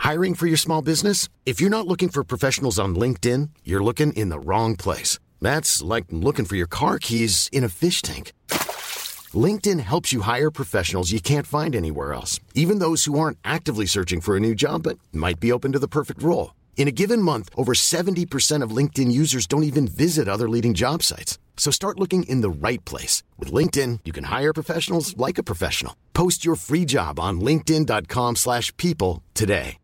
Hiring for your small business? If you're not looking for professionals on LinkedIn, you're looking in the wrong place. That's like looking for your car keys in a fish tank. LinkedIn helps you hire professionals you can't find anywhere else, even those who aren't actively searching for a new job but might be open to the perfect role. In a given month, over 70% of LinkedIn users don't even visit other leading job sites. So start looking in the right place. With LinkedIn, you can hire professionals like a professional. Post your free job on linkedin.com/people today.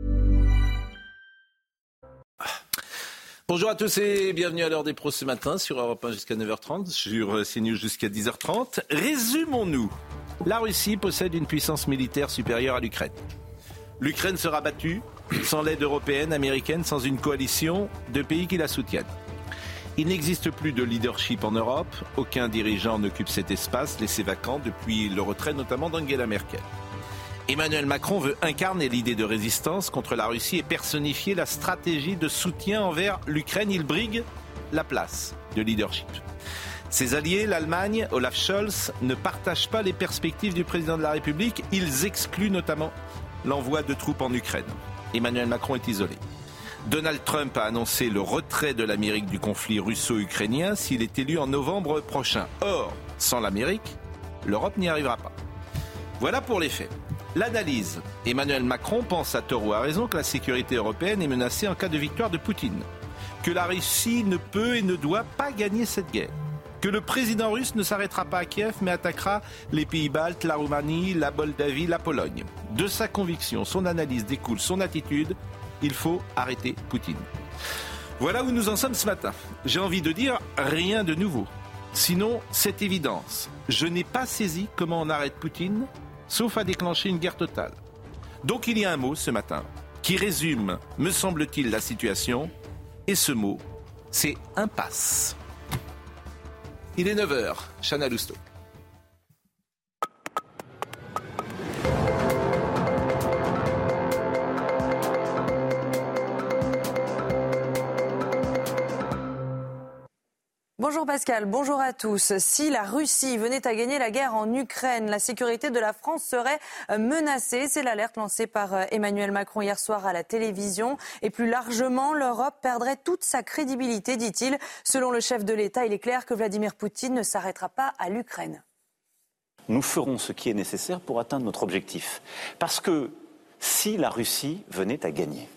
Bonjour à tous et bienvenue à l'heure des pros ce matin sur Europe 1 jusqu'à 9h30, sur CNews jusqu'à 10h30. Résumons-nous. La Russie possède une puissance militaire supérieure à l'Ukraine. L'Ukraine sera battue sans l'aide européenne, américaine, sans une coalition de pays qui la soutiennent. Il n'existe plus de leadership en Europe. Aucun dirigeant n'occupe cet espace laissé vacant depuis le retrait notamment d'Angela Merkel. Emmanuel Macron veut incarner l'idée de résistance contre la Russie et personnifier la stratégie de soutien envers l'Ukraine. Il brigue la place de leadership. Ses alliés, l'Allemagne, Olaf Scholz, ne partagent pas les perspectives du président de la République. Ils excluent notamment l'envoi de troupes en Ukraine. Emmanuel Macron est isolé. Donald Trump a annoncé le retrait de l'Amérique du conflit russo-ukrainien s'il est élu en novembre prochain. Or, sans l'Amérique, l'Europe n'y arrivera pas. Voilà pour les faits. L'analyse. Emmanuel Macron pense à tort ou à raison que la sécurité européenne est menacée en cas de victoire de Poutine. Que la Russie ne peut et ne doit pas gagner cette guerre. Que le président russe ne s'arrêtera pas à Kiev mais attaquera les pays baltes, la Roumanie, la Moldavie, la Pologne. De sa conviction, son analyse découle son attitude. Il faut arrêter Poutine. Voilà où nous en sommes ce matin. J'ai envie de dire rien de nouveau. Sinon, c'est évidence. Je n'ai pas saisi comment on arrête Poutine, sauf à déclencher une guerre totale. Donc il y a un mot ce matin qui résume, me semble-t-il, la situation. Et ce mot, c'est impasse. Il est 9h, Chana Lousteau. Bonjour Pascal, bonjour à tous. Si la Russie venait à gagner la guerre en Ukraine, la sécurité de la France serait menacée. C'est l'alerte lancée par Emmanuel Macron hier soir à la télévision. Et plus largement, l'Europe perdrait toute sa crédibilité, dit-il. Selon le chef de l'État, il est clair que Vladimir Poutine ne s'arrêtera pas à l'Ukraine. Nous ferons ce qui est nécessaire pour atteindre notre objectif. Parce que si la Russie venait à gagner,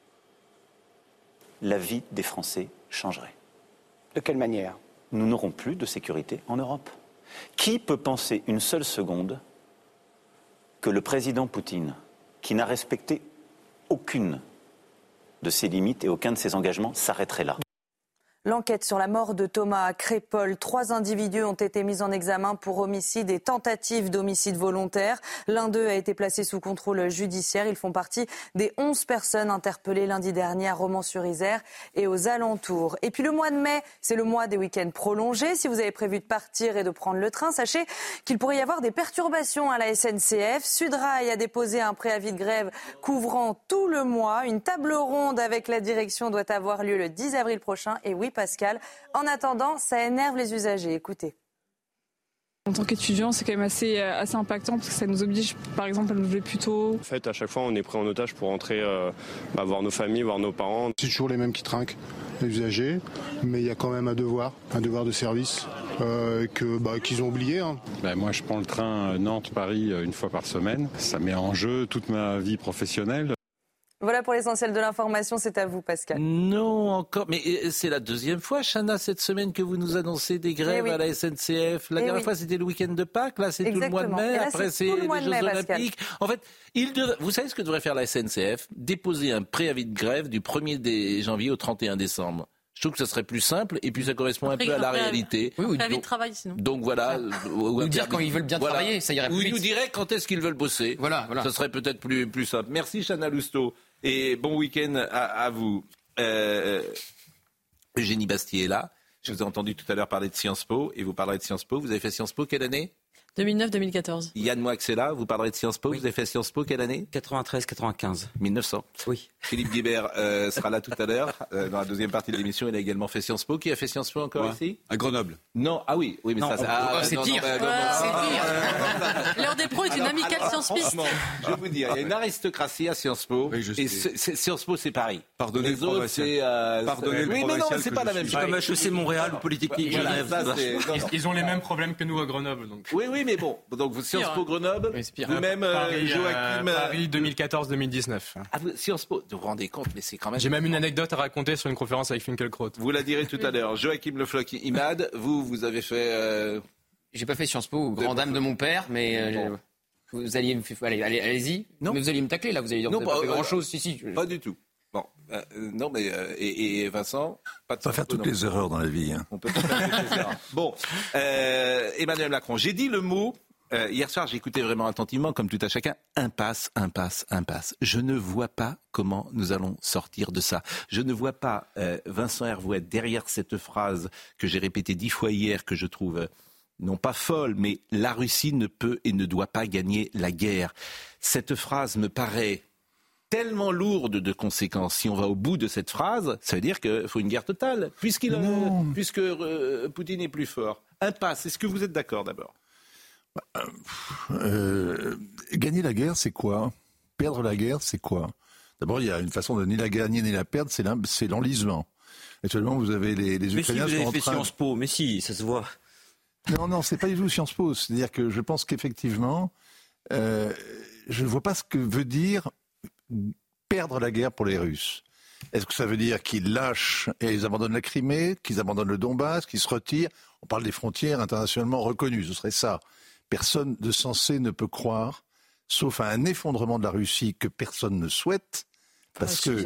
la vie des Français changerait. De quelle manière ? Nous n'aurons plus de sécurité en Europe. Qui peut penser une seule seconde que le président Poutine, qui n'a respecté aucune de ses limites et aucun de ses engagements, s'arrêterait là ? L'enquête sur la mort de Thomas Crépol. 3 individus ont été mis en examen pour homicide et tentative d'homicide volontaire. L'un d'eux a été placé sous contrôle judiciaire. Ils font partie des 11 personnes interpellées lundi dernier à Romans-sur-Isère et aux alentours. Et puis le mois de mai, c'est le mois des week-ends prolongés. Si vous avez prévu de partir et de prendre le train, sachez qu'il pourrait y avoir des perturbations à la SNCF. Sudrail a déposé un préavis de grève couvrant tout le mois. Une table ronde avec la direction doit avoir lieu le 10 avril prochain. Et oui, Pascal. En attendant, ça énerve les usagers. Écoutez. En tant qu'étudiant, c'est quand même assez impactant parce que ça nous oblige, par exemple, à nous lever plus tôt. En fait, à chaque fois, on est pris en otage pour rentrer voir nos familles, voir nos parents. C'est toujours les mêmes qui trinquent, les usagers, mais il y a quand même un devoir de service qu'ils ont oublié. Hein. Moi, je prends le train Nantes-Paris une fois par semaine. Ça met en jeu toute ma vie professionnelle. Voilà pour l'essentiel de l'information, c'est à vous Pascal. Non, encore, mais c'est la deuxième fois, Chana, cette semaine que vous nous annoncez des grèves à la SNCF. La dernière fois, c'était le week-end de Pâques, là, c'est exactement. Tout le mois de mai, là, après c'est les Jeux Olympiques. En fait, vous savez ce que devrait faire la SNCF ? Déposer un préavis de grève du 1er janvier au 31 décembre. Je trouve que ça serait plus simple et puis ça correspond un peu à la réalité. Oui, préavis de travail sinon. Donc voilà. Ou dire quand ils veulent bien travailler, ça irait plus vite. Ou ils nous diraient quand est-ce qu'ils veulent bosser. Voilà. Ça serait peut-être plus simple. Merci Chana Lousteau. Et bon week-end à vous. Eugénie Bastier est là. Je vous ai entendu tout à l'heure parler de Sciences Po et vous parlerez de Sciences Po. Vous avez fait Sciences Po quelle année ? 2009-2014. Yann Moix est là, vous parlerez de Sciences Po. Oui. Vous avez fait Sciences Po quelle année ? 93-95. 1900. Oui. Philippe Guibert sera là tout à l'heure, dans la deuxième partie de l'émission. Il a également fait Sciences Po. Qui a fait Sciences Po encore ici ? À Grenoble. Non, ah oui, mais non, ça... c'est dire. L'heure des pros est une amicale Sciences Piste. Je vais vous dire, il y a une aristocratie à Sciences Po. Oui, et Sciences Po, c'est Paris. Pardonnez les autres, c'est... Pardonnez le oui, mais non, c'est pas la même chose. Comme HEC Montréal ou Polytechnique Genève. Ils ont les mêmes problèmes que nous à Grenoble. Donc. Oui, mais bon. Donc, Sciences Po Grenoble, vous-même, Joachim... Paris 2014-2019. Sciences Po, vous vous rendez compte, mais c'est quand même... J'ai même une anecdote à raconter sur une conférence avec Finkielkraut. Vous la direz tout à l'heure. Joachim Le Floch, Imad, vous avez fait... J'ai pas fait Sciences Po, grande dame de mon père, mais... Vous alliez me... Allez-y. Non. Mais vous alliez me tacler, là. Vous allez dire que vous n'avez pas fait grand-chose. Si. Pas du tout. Bon, non, mais et Vincent, pas de faire toutes les erreurs dans la vie. Hein. On peut pas faire toutes les erreurs. Bon, Emmanuel Macron, j'ai dit le mot hier soir. J'ai écouté vraiment attentivement, comme tout à chacun. Impasse. Je ne vois pas comment nous allons sortir de ça. Je ne vois pas Vincent Hervouet derrière cette phrase que j'ai répétée 10 fois hier, que je trouve non pas folle, mais la Russie ne peut et ne doit pas gagner la guerre. Cette phrase me paraît tellement lourde de conséquences. Si on va au bout de cette phrase, ça veut dire qu'il faut une guerre totale, puisque Poutine est plus fort. Impasse, est-ce que vous êtes d'accord d'abord ? Gagner la guerre, c'est quoi ? Perdre la guerre, c'est quoi ? D'abord, il y a une façon de ni la gagner ni la perdre, c'est l'enlisement. Actuellement, vous avez les Ukrainiens qui sont en train... Sciences Po, mais si, ça se voit. Non, c'est pas du tout Sciences Po. C'est-à-dire que je pense qu'effectivement, je ne vois pas ce que veut dire perdre la guerre pour les Russes. Est-ce que ça veut dire qu'ils lâchent et ils abandonnent la Crimée, qu'ils abandonnent le Donbass, qu'ils se retirent ? On parle des frontières internationalement reconnues, ce serait ça. Personne de sensé ne peut croire, sauf à un effondrement de la Russie que personne ne souhaite, parce que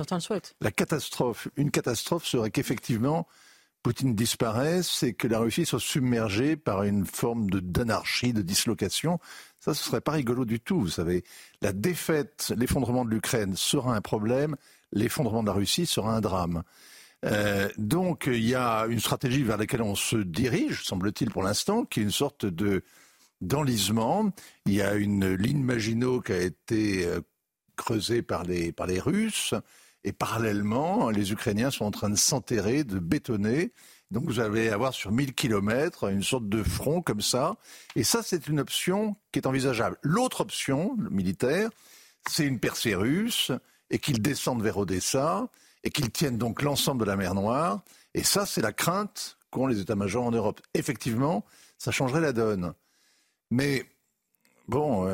une catastrophe serait qu'effectivement Poutine disparaisse et que la Russie soit submergée par une forme d'anarchie, de dislocation. Ça, ce serait pas rigolo du tout, vous savez. La défaite, l'effondrement de l'Ukraine sera un problème, l'effondrement de la Russie sera un drame. Donc, il y a une stratégie vers laquelle on se dirige, semble-t-il pour l'instant, qui est une sorte d'enlisement. Il y a une ligne Maginot qui a été creusée par les Russes, et parallèlement, les Ukrainiens sont en train de s'enterrer, de bétonner. Donc vous allez avoir sur 1000 kilomètres une sorte de front comme ça. Et ça, c'est une option qui est envisageable. L'autre option, le militaire, c'est une percée russe et qu'ils descendent vers Odessa et qu'ils tiennent donc l'ensemble de la mer Noire. Et ça, c'est la crainte qu'ont les états-majors en Europe. Effectivement, ça changerait la donne. Mais bon,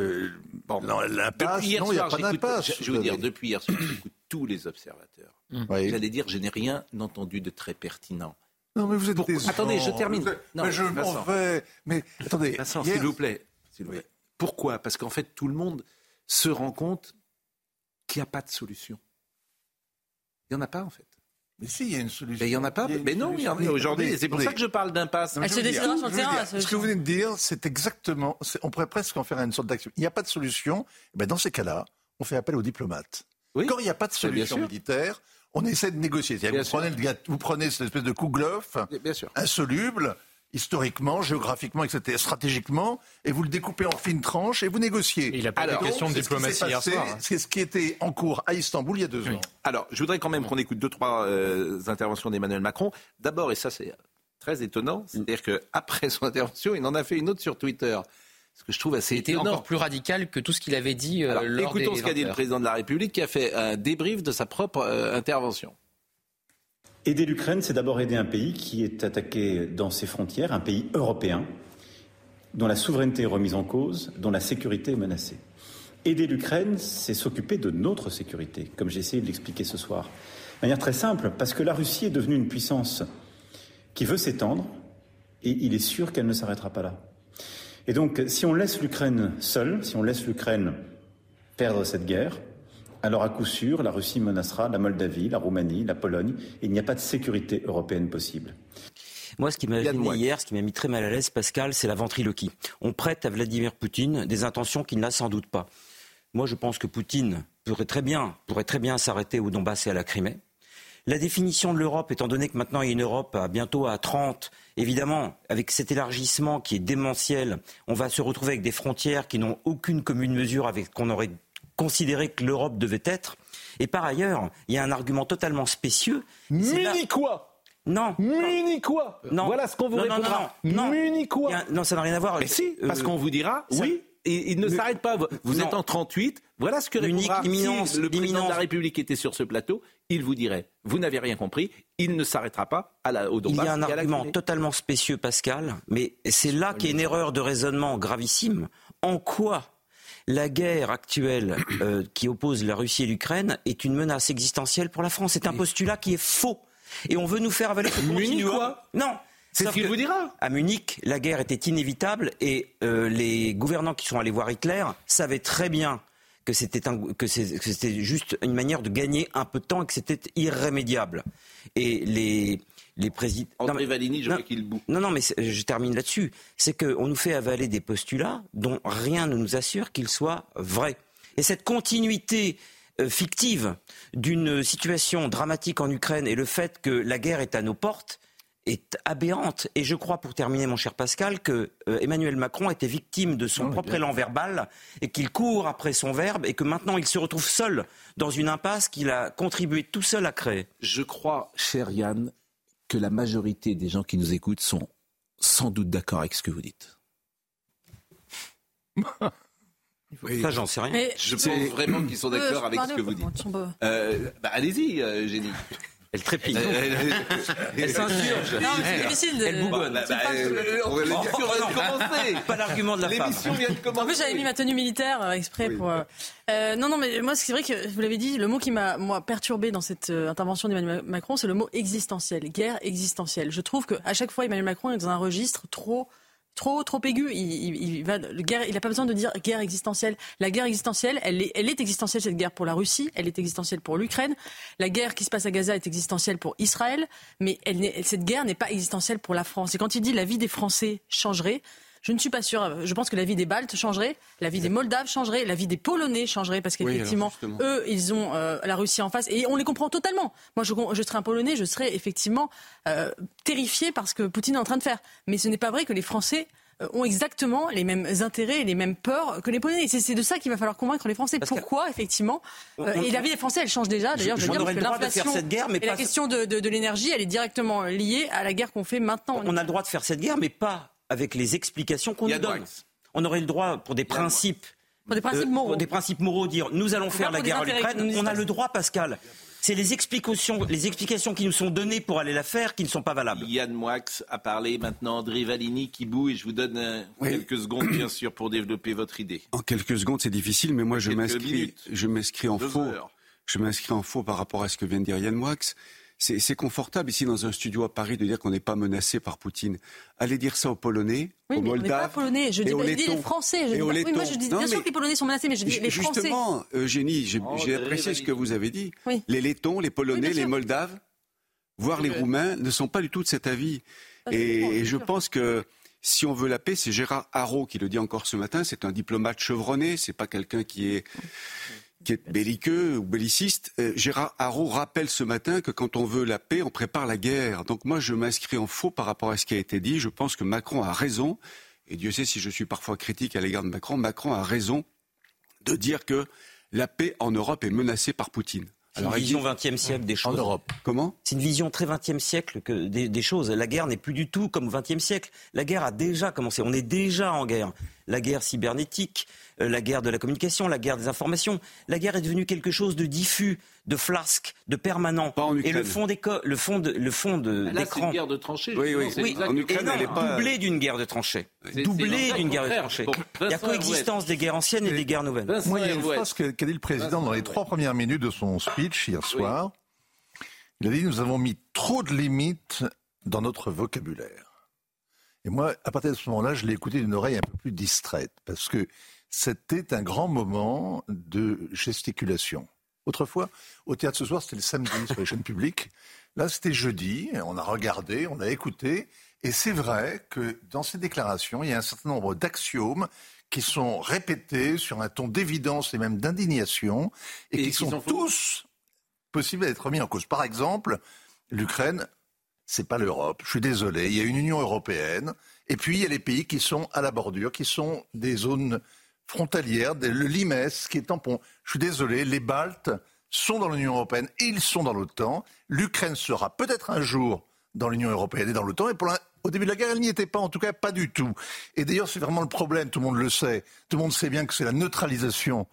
l'impasse, non, il n'y a pas d'impasse. Je veux dire, depuis hier soir, j'écoute tous les observateurs. Oui. J'allais dire, je n'ai rien entendu de très pertinent. Non, mais vous êtes des... Attendez, je termine. Non, mais je m'en vais. Mais attendez, Vincent, s'il vous plaît. Pourquoi ? Parce qu'en fait, tout le monde se rend compte qu'il n'y a pas de solution. Il n'y en a pas, en fait. Mais si, il y a une solution. Mais il n'y en a pas. Mais non, il y en a aujourd'hui. C'est pour ça que je parle d'impasse. Elle se décidera sur le terrain. Ce que vous venez de dire, c'est exactement... On pourrait presque en faire une sorte d'action. Il n'y a pas de solution. Dans ces cas-là, on fait appel aux diplomates. Oui. Quand il n'y a pas de solution militaire, on essaie de négocier. Vous prenez cette espèce de Kouglof, insoluble, historiquement, géographiquement, etc., stratégiquement, et vous le découpez en fines tranches et vous négociez. Et il n'a pas de question de diplomatie hier soir. C'est ce qui était en cours à Istanbul il y a 2 ans. Alors, je voudrais quand même qu'on écoute 2-3 interventions d'Emmanuel Macron. D'abord, et ça c'est très étonnant, c'est-à-dire qu'après son intervention, il en a fait une autre sur Twitter. Ce que je trouve assez étonnant. C'était encore plus radical que tout ce qu'il avait dit Alors, lors écoutons ce qu'a dit le président de la République qui a fait un débrief de sa propre intervention. Aider l'Ukraine, c'est d'abord aider un pays qui est attaqué dans ses frontières, un pays européen, dont la souveraineté est remise en cause, dont la sécurité est menacée. Aider l'Ukraine, c'est s'occuper de notre sécurité, comme j'ai essayé de l'expliquer ce soir. De manière très simple, parce que la Russie est devenue une puissance qui veut s'étendre, et il est sûr qu'elle ne s'arrêtera pas là. Et donc, si on laisse l'Ukraine seule, si on laisse l'Ukraine perdre cette guerre, alors à coup sûr, la Russie menacera la Moldavie, la Roumanie, la Pologne, et il n'y a pas de sécurité européenne possible. Moi, ce qui m'a gêné hier, ce qui m'a mis très mal à l'aise, Pascal, c'est la ventriloquie. On prête à Vladimir Poutine des intentions qu'il n'a sans doute pas. Moi, je pense que Poutine pourrait très bien s'arrêter au Donbass et à la Crimée. La définition de l'Europe, étant donné que maintenant il y a une Europe bientôt à 30, évidemment, avec cet élargissement qui est démentiel, on va se retrouver avec des frontières qui n'ont aucune commune mesure avec ce qu'on aurait considéré que l'Europe devait être. Et par ailleurs, il y a un argument totalement spécieux. Munichois. Non. Munichois. Non. Voilà ce qu'on vous répondra. Munichois. Non, ça n'a rien à voir. Mais si, parce qu'on vous dira, oui, il ne s'arrête pas. Vous êtes en 38, voilà ce que répondra. Si le président de la République était sur ce plateau, il vous dirait, vous n'avez rien compris, il ne s'arrêtera pas au Donbass. Il y a un argument totalement spécieux, Pascal, mais c'est là qu'il y a une erreur de raisonnement gravissime. En quoi la guerre actuelle qui oppose la Russie et l'Ukraine est une menace existentielle pour la France? C'est un postulat qui est faux. Et on veut nous faire avaler ce continuum. Non. C'est ce qu'il vous dira. À Munich, la guerre était inévitable et les gouvernants qui sont allés voir Hitler savaient très bien que c'était juste une manière de gagner un peu de temps et que c'était irrémédiable. Et les présidents... André Valigny, je vois qu'il boue. Non, mais je termine là-dessus. C'est qu'on nous fait avaler des postulats dont rien ne nous assure qu'ils soient vrais. Et cette continuité fictive d'une situation dramatique en Ukraine et le fait que la guerre est à nos portes est aberrante. Et je crois, pour terminer, mon cher Pascal, que Emmanuel Macron était victime de son propre élan verbal et qu'il court après son verbe et que maintenant il se retrouve seul dans une impasse qu'il a contribué tout seul à créer. Je crois, cher Yann, que la majorité des gens qui nous écoutent sont sans doute d'accord avec ce que vous dites. Ça, j'en sais rien. Mais je pense vraiment qu'ils sont d'accord avec ce que vous dites. Allez-y, Génie. Elle trépille. Elle s'insurge. Non, mais c'est difficile de... Elle bougonne. L'émission vient de commencer. Pas l'argument de la femme. L'émission vient de commencer. En plus, j'avais mis ma tenue militaire exprès pour... Non, mais moi, c'est vrai que, vous l'avez dit, le mot qui m'a, perturbé dans cette intervention d'Emmanuel Macron, c'est le mot existentiel. Guerre existentielle. Je trouve qu'à chaque fois, Emmanuel Macron est dans un registre trop aigu. Il n'a pas besoin de dire guerre existentielle. La guerre existentielle, elle est existentielle, cette guerre, pour la Russie, elle est existentielle pour l'Ukraine. La guerre qui se passe à Gaza est existentielle pour Israël, mais cette guerre n'est pas existentielle pour la France. Et quand il dit la vie des Français changerait, je ne suis pas sûre. Je pense que la vie des Baltes changerait, la vie des Moldaves changerait, la vie des Polonais changerait, parce qu'effectivement, eux, ils ont la Russie en face, et on les comprend totalement. Moi, je serais un Polonais, je serais effectivement terrifié par ce que Poutine est en train de faire. Mais ce n'est pas vrai que les Français ont exactement les mêmes intérêts et les mêmes peurs que les Polonais. C'est de ça qu'il va falloir convaincre les Français. Pourquoi, effectivement et la vie des Français, elle change déjà. D'ailleurs, je veux dire, parce que l'inflation et la question de l'énergie, elle est directement liée à la guerre qu'on fait maintenant. On a le droit de faire cette guerre, mais pas avec les explications qu'on nous donne. On aurait le droit, pour des principes moraux, dire nous allons faire la guerre à l'Ukraine. On a le droit, Pascal. C'est les explications qui nous sont données pour aller la faire qui ne sont pas valables. Yann Moix a parlé, maintenant André Valigny qui boue, et je vous donne quelques secondes, bien sûr, pour développer votre idée. En quelques secondes, c'est difficile, mais moi je m'inscris en faux. Je m'inscris en faux par rapport à ce que vient de dire Yann Moix. C'est confortable ici dans un studio à Paris de dire qu'on n'est pas menacé par Poutine. Allez dire ça aux Polonais, aux Moldaves, on n'est pas Polonais. Je dis les Français. Moi je dis bien sûr que les Polonais sont menacés, mais je dis les Français. Justement, Eugénie, j'ai apprécié ce que vous avez dit. Oui. Les Lettons, les Polonais, les Moldaves, voire les Roumains, ne sont pas du tout de cet avis. Et je pense que si on veut la paix, c'est Gérard Haraud qui le dit encore ce matin. C'est un diplomate chevronné. C'est pas quelqu'un qui est belliqueux ou belliciste. Gérard Haraud rappelle ce matin que quand on veut la paix, on prépare la guerre. Donc moi, je m'inscris en faux par rapport à ce qui a été dit. Je pense que Macron a raison, et Dieu sait si je suis parfois critique à l'égard de Macron. Macron a raison de dire que la paix en Europe est menacée par Poutine. C'est une vision 20e siècle des choses. En Europe. Comment ? C'est une vision très 20e siècle des choses. La guerre n'est plus du tout comme au 20e siècle. La guerre a déjà commencé. On est déjà en guerre. La guerre cybernétique, la guerre de la communication, la guerre des informations. La guerre est devenue quelque chose de diffus, de flasque, de permanent. Pas en Ukraine. Et le fond d'écran. Là, c'est une guerre de tranchées. Oui. En Ukraine, elle est pas doublée d'une guerre de tranchées. Doublée d'une guerre de tranchées. Il y a coexistence des guerres anciennes et des guerres nouvelles. Moi, il y a une phrase qu'a dit le président dans les 3 premières minutes de son speech hier soir. Il a dit: nous avons mis trop de limites dans notre vocabulaire. Et moi, à partir de ce moment-là, je l'ai écouté d'une oreille un peu plus distraite, parce que c'était un grand moment de gesticulation. Autrefois, au théâtre ce soir, c'était le samedi sur les chaînes publiques. Là, c'était jeudi, on a regardé, on a écouté, et c'est vrai que dans ces déclarations, il y a un certain nombre d'axiomes qui sont répétés sur un ton d'évidence et même d'indignation, et qui sont tous possible d'être remis en cause. Par exemple, l'Ukraine, c'est pas l'Europe. Je suis désolé. Il y a une Union européenne. Et puis, il y a les pays qui sont à la bordure, qui sont des zones frontalières, le Limès, qui est tampon. Je suis désolé, les Baltes sont dans l'Union européenne et ils sont dans l'OTAN. L'Ukraine sera peut-être un jour dans l'Union européenne et dans l'OTAN. Et au début de la guerre, elle n'y était pas, en tout cas pas du tout. Et d'ailleurs, c'est vraiment le problème, tout le monde le sait. Tout le monde sait bien que c'est la neutralisation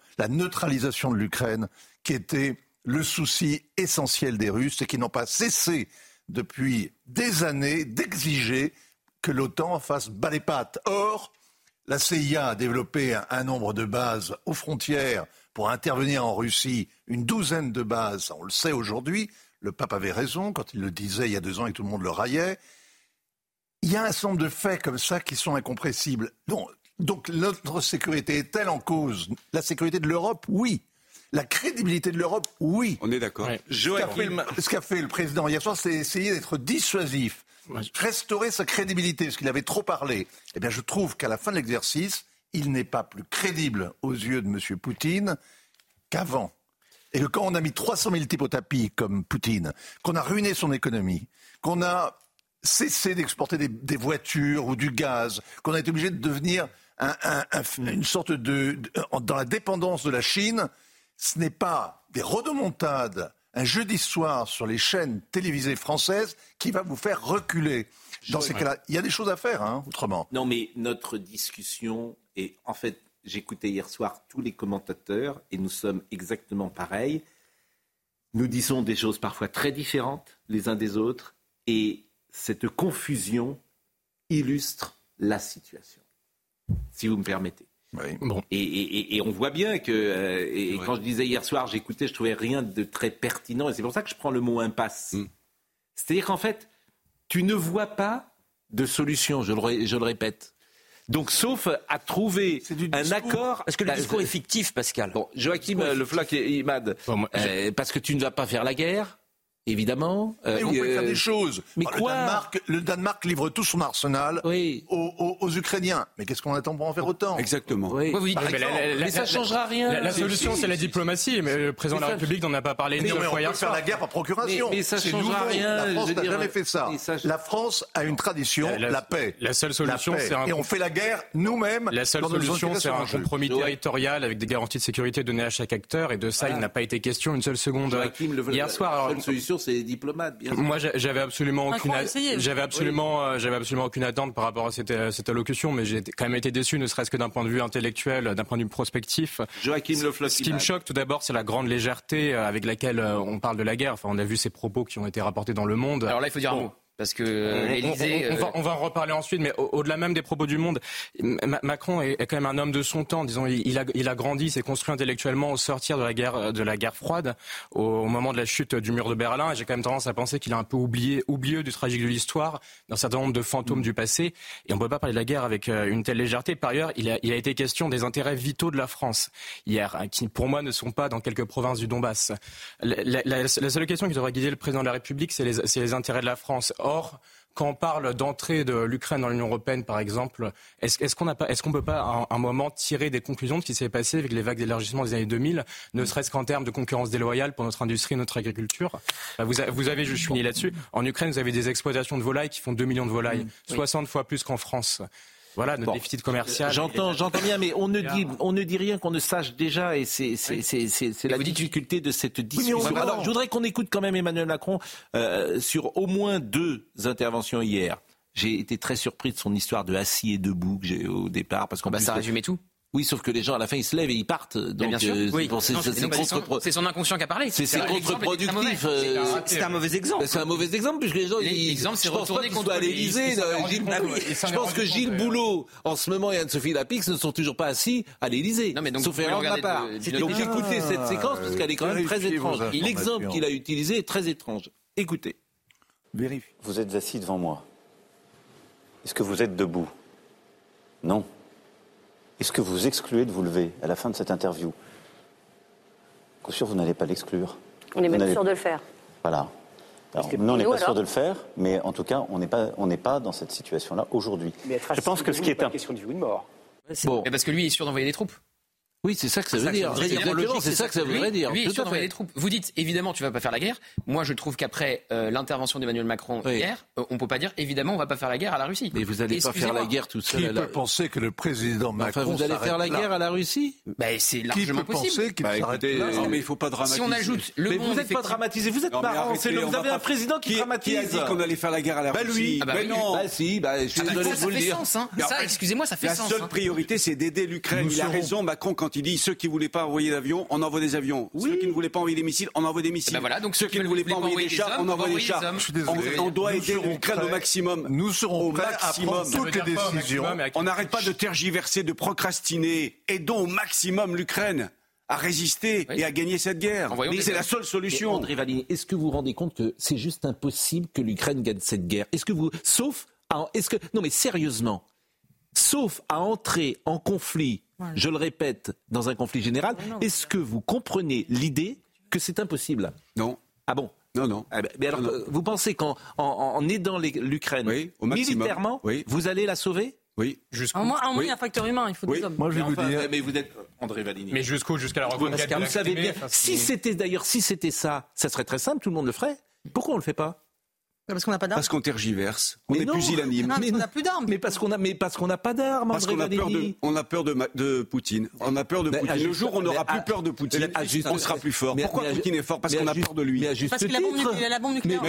de l'Ukraine qui était le souci essentiel des Russes et qui n'ont pas cessé depuis des années d'exiger que l'OTAN fasse bas les pattes. Or, la CIA a développé un nombre de bases aux frontières pour intervenir en Russie, une douzaine de bases, on le sait aujourd'hui. Le pape avait raison quand il le disait il y a 2 ans et tout le monde le raillait. Il y a un certain nombre de faits comme ça qui sont incompressibles. Donc notre sécurité est-elle en cause ? La sécurité de l'Europe, oui. La crédibilité de l'Europe, oui. On est d'accord. Ouais. Ce qu'a fait le président hier soir, c'est essayer d'être dissuasif, restaurer sa crédibilité, parce qu'il avait trop parlé. Eh bien, je trouve qu'à la fin de l'exercice, il n'est pas plus crédible aux yeux de M. Poutine qu'avant. Et que quand on a mis 300 000 types au tapis comme Poutine, qu'on a ruiné son économie, qu'on a cessé d'exporter des voitures ou du gaz, qu'on a été obligé de devenir une sorte dans la dépendance de la Chine, ce n'est pas des rodomontades, un jeudi soir sur les chaînes télévisées françaises qui va vous faire reculer. Dans ces cas-là, il y a des choses à faire, autrement. Non, mais notre discussion, et en fait, j'écoutais hier soir tous les commentateurs, et nous sommes exactement pareils. Nous disons des choses parfois très différentes les uns des autres, et cette confusion illustre la situation, si vous me permettez. Oui. Bon. Et on voit bien que, quand je disais hier soir, j'écoutais, je trouvais rien de très pertinent, et c'est pour ça que je prends le mot impasse. C'est-à-dire qu'en fait, tu ne vois pas de solution, je le répète. Donc, sauf à trouver un accord. Parce que le discours est fictif, Pascal. Bon, Joachim Le Floch et Imad, parce que tu ne vas pas faire la guerre. Évidemment. Mais vous pouvez faire des choses. Mais quoi ? Le Danemark livre tout son arsenal aux Ukrainiens. Mais qu'est-ce qu'on attend pour en faire autant ? Exactement. Oui. Mais ça ne changera rien. La solution, c'est la diplomatie. Mais le président de la République n'en a pas parlé. Mais on peut faire la guerre par procuration. Mais ça ne changera rien. La France n'a jamais fait ça. La France a une tradition, la paix. La seule solution, c'est Et on fait la guerre nous-mêmes. La seule solution, c'est un compromis territorial avec des garanties de sécurité données à chaque acteur. Et de ça, il n'a pas été question une seule seconde. Hier soir, c'est les diplomates, bien sûr. Moi, j'avais absolument aucune attente par rapport à cette allocution, mais j'ai quand même été déçu, ne serait-ce que d'un point de vue intellectuel, d'un point de vue prospectif. Joachim Le Floch. Ce qui me choque, tout d'abord, c'est la grande légèreté avec laquelle on parle de la guerre. Enfin, on a vu ces propos qui ont été rapportés dans Le Monde. Alors là, il faut dire un mot. Parce que l'Élysée... On va en reparler ensuite, mais au-delà même des propos du Monde, Macron est quand même un homme de son temps. Disons, il a grandi, s'est construit intellectuellement au sortir de la guerre froide, au moment de la chute du mur de Berlin. Et j'ai quand même tendance à penser qu'il a un peu oublié du tragique de l'histoire, d'un certain nombre de fantômes du passé. Et on ne peut pas parler de la guerre avec une telle légèreté. Par ailleurs, il a été question des intérêts vitaux de la France hier, qui pour moi ne sont pas dans quelques provinces du Donbass. La seule question qui devrait guider le président de la République, c'est les intérêts de la France. Or, quand on parle d'entrée de l'Ukraine dans l'Union européenne, par exemple, est-ce qu'on ne peut pas, à un moment, tirer des conclusions de ce qui s'est passé avec les vagues d'élargissement des années 2000, ne serait-ce qu'en termes de concurrence déloyale pour notre industrie et notre agriculture ? Vous avez, je finis là-dessus, en Ukraine, vous avez des exploitations de volailles qui font 2 millions de volailles, 60 fois plus qu'en France. Voilà, notre déficit commercial. J'entends bien, mais on ne dit rien qu'on ne sache déjà, et c'est la difficulté de cette discussion. Alors, je voudrais qu'on écoute quand même Emmanuel Macron sur au moins 2 interventions hier. J'ai été très surpris de son histoire de assis et debout au départ, parce qu'on ça résumait tout. Oui, sauf que les gens, à la fin, ils se lèvent et ils partent. Donc, bien sûr. C'est son inconscient qui a parlé. C'est contre-productif. C'est un mauvais exemple. C'est un mauvais exemple, puisque les gens... L'exemple, c'est retourné contre l'Élysée. Je pense que Gilles Boulot, en ce moment, et Anne-Sophie Lapix ne sont toujours pas assis à l'Élysée. Sauf erreur de ma part. Donc, écoutez cette séquence, parce qu'elle est quand même très étrange. L'exemple qu'il a utilisé est très étrange. Écoutez. Vérifie. Vous êtes assis devant moi. Est-ce que vous êtes debout ? Non. Est-ce que vous excluez de vous lever à la fin de cette interview ? Bien sûr, vous n'allez pas l'exclure. On est même sûr de le faire. Voilà. Alors, nous, on n'est pas sûr de le faire, mais en tout cas, on n'est pas dans cette situation-là aujourd'hui. Je pense que ce qui est une question de vie ou de mort. Bon. Mais parce que lui, il est sûr d'envoyer des troupes. Oui, c'est ça que ça veut dire. C'est ça que ça voudrait dire. Oui, sur les troupes. Vous dites, évidemment, tu vas pas faire la guerre. Moi, je trouve qu'après l'intervention d'Emmanuel Macron hier, on peut pas dire, évidemment, on va pas faire la guerre à la Russie. Mais vous allez pas faire la guerre tout seul. Qui peut penser que le président Macron vous allez faire la guerre à la Russie? C'est largement possible. Qui peut penser qu'il s'arrête là? Non, mais il faut pas dramatiser. Si on ajoute le monde, vous n'êtes pas dramatisé, vous êtes marrant. Vous avez un président qui dramatise. Qui a dit qu'on allait faire la guerre à la Russie? Lui. Non. Je suis désolé de vous le dire. Ça, excusez-moi, ça fait sens. La seule priorité, c'est d'aider l'Ukraine. Il a raison, Macron, quand il dit ceux qui voulaient pas envoyer d'avions, on envoie des avions. Ceux qui ne voulaient pas envoyer des missiles, on envoie des missiles. Donc ceux qui ne voulaient pas envoyer des chars, on envoie des chars. On doit aider l'Ukraine au maximum. Nous serons prêts à prendre toutes les décisions. On n'arrête pas de tergiverser, de procrastiner. Aidons au maximum l'Ukraine à résister et à gagner cette guerre. C'est la seule solution. André Valigny, est-ce que vous vous rendez compte que c'est juste impossible que l'Ukraine gagne cette guerre? Non mais sérieusement, sauf à entrer en conflit, je le répète, dans un conflit général, est-ce que vous comprenez l'idée que c'est impossible? Non. Ah bon? Non. Mais alors, vous pensez qu'en aidant l'Ukraine militairement, vous allez la sauver? Oui. Au moins, il y a un facteur humain, il faut des hommes. Moi, je vais vous dire. Mais vous êtes André Valigny. Mais jusqu'à la reconquête de la vous savez bien, Crimée, si c'était ça serait très simple, tout le monde le ferait. Pourquoi on le fait pas? Parce qu'on n'a pas d'armes. Parce qu'on tergiverse, on est pusillanime. Parce qu'on n'a plus d'armes. Mais parce qu'on n'a pas d'armes. Parce qu'on a peur de Poutine. On a peur de Poutine. Le jour où on n'aura plus peur de Poutine, on sera plus fort. Pourquoi Poutine est fort? Parce qu'on a peur de lui. Parce qu'il a la bombe nucléaire.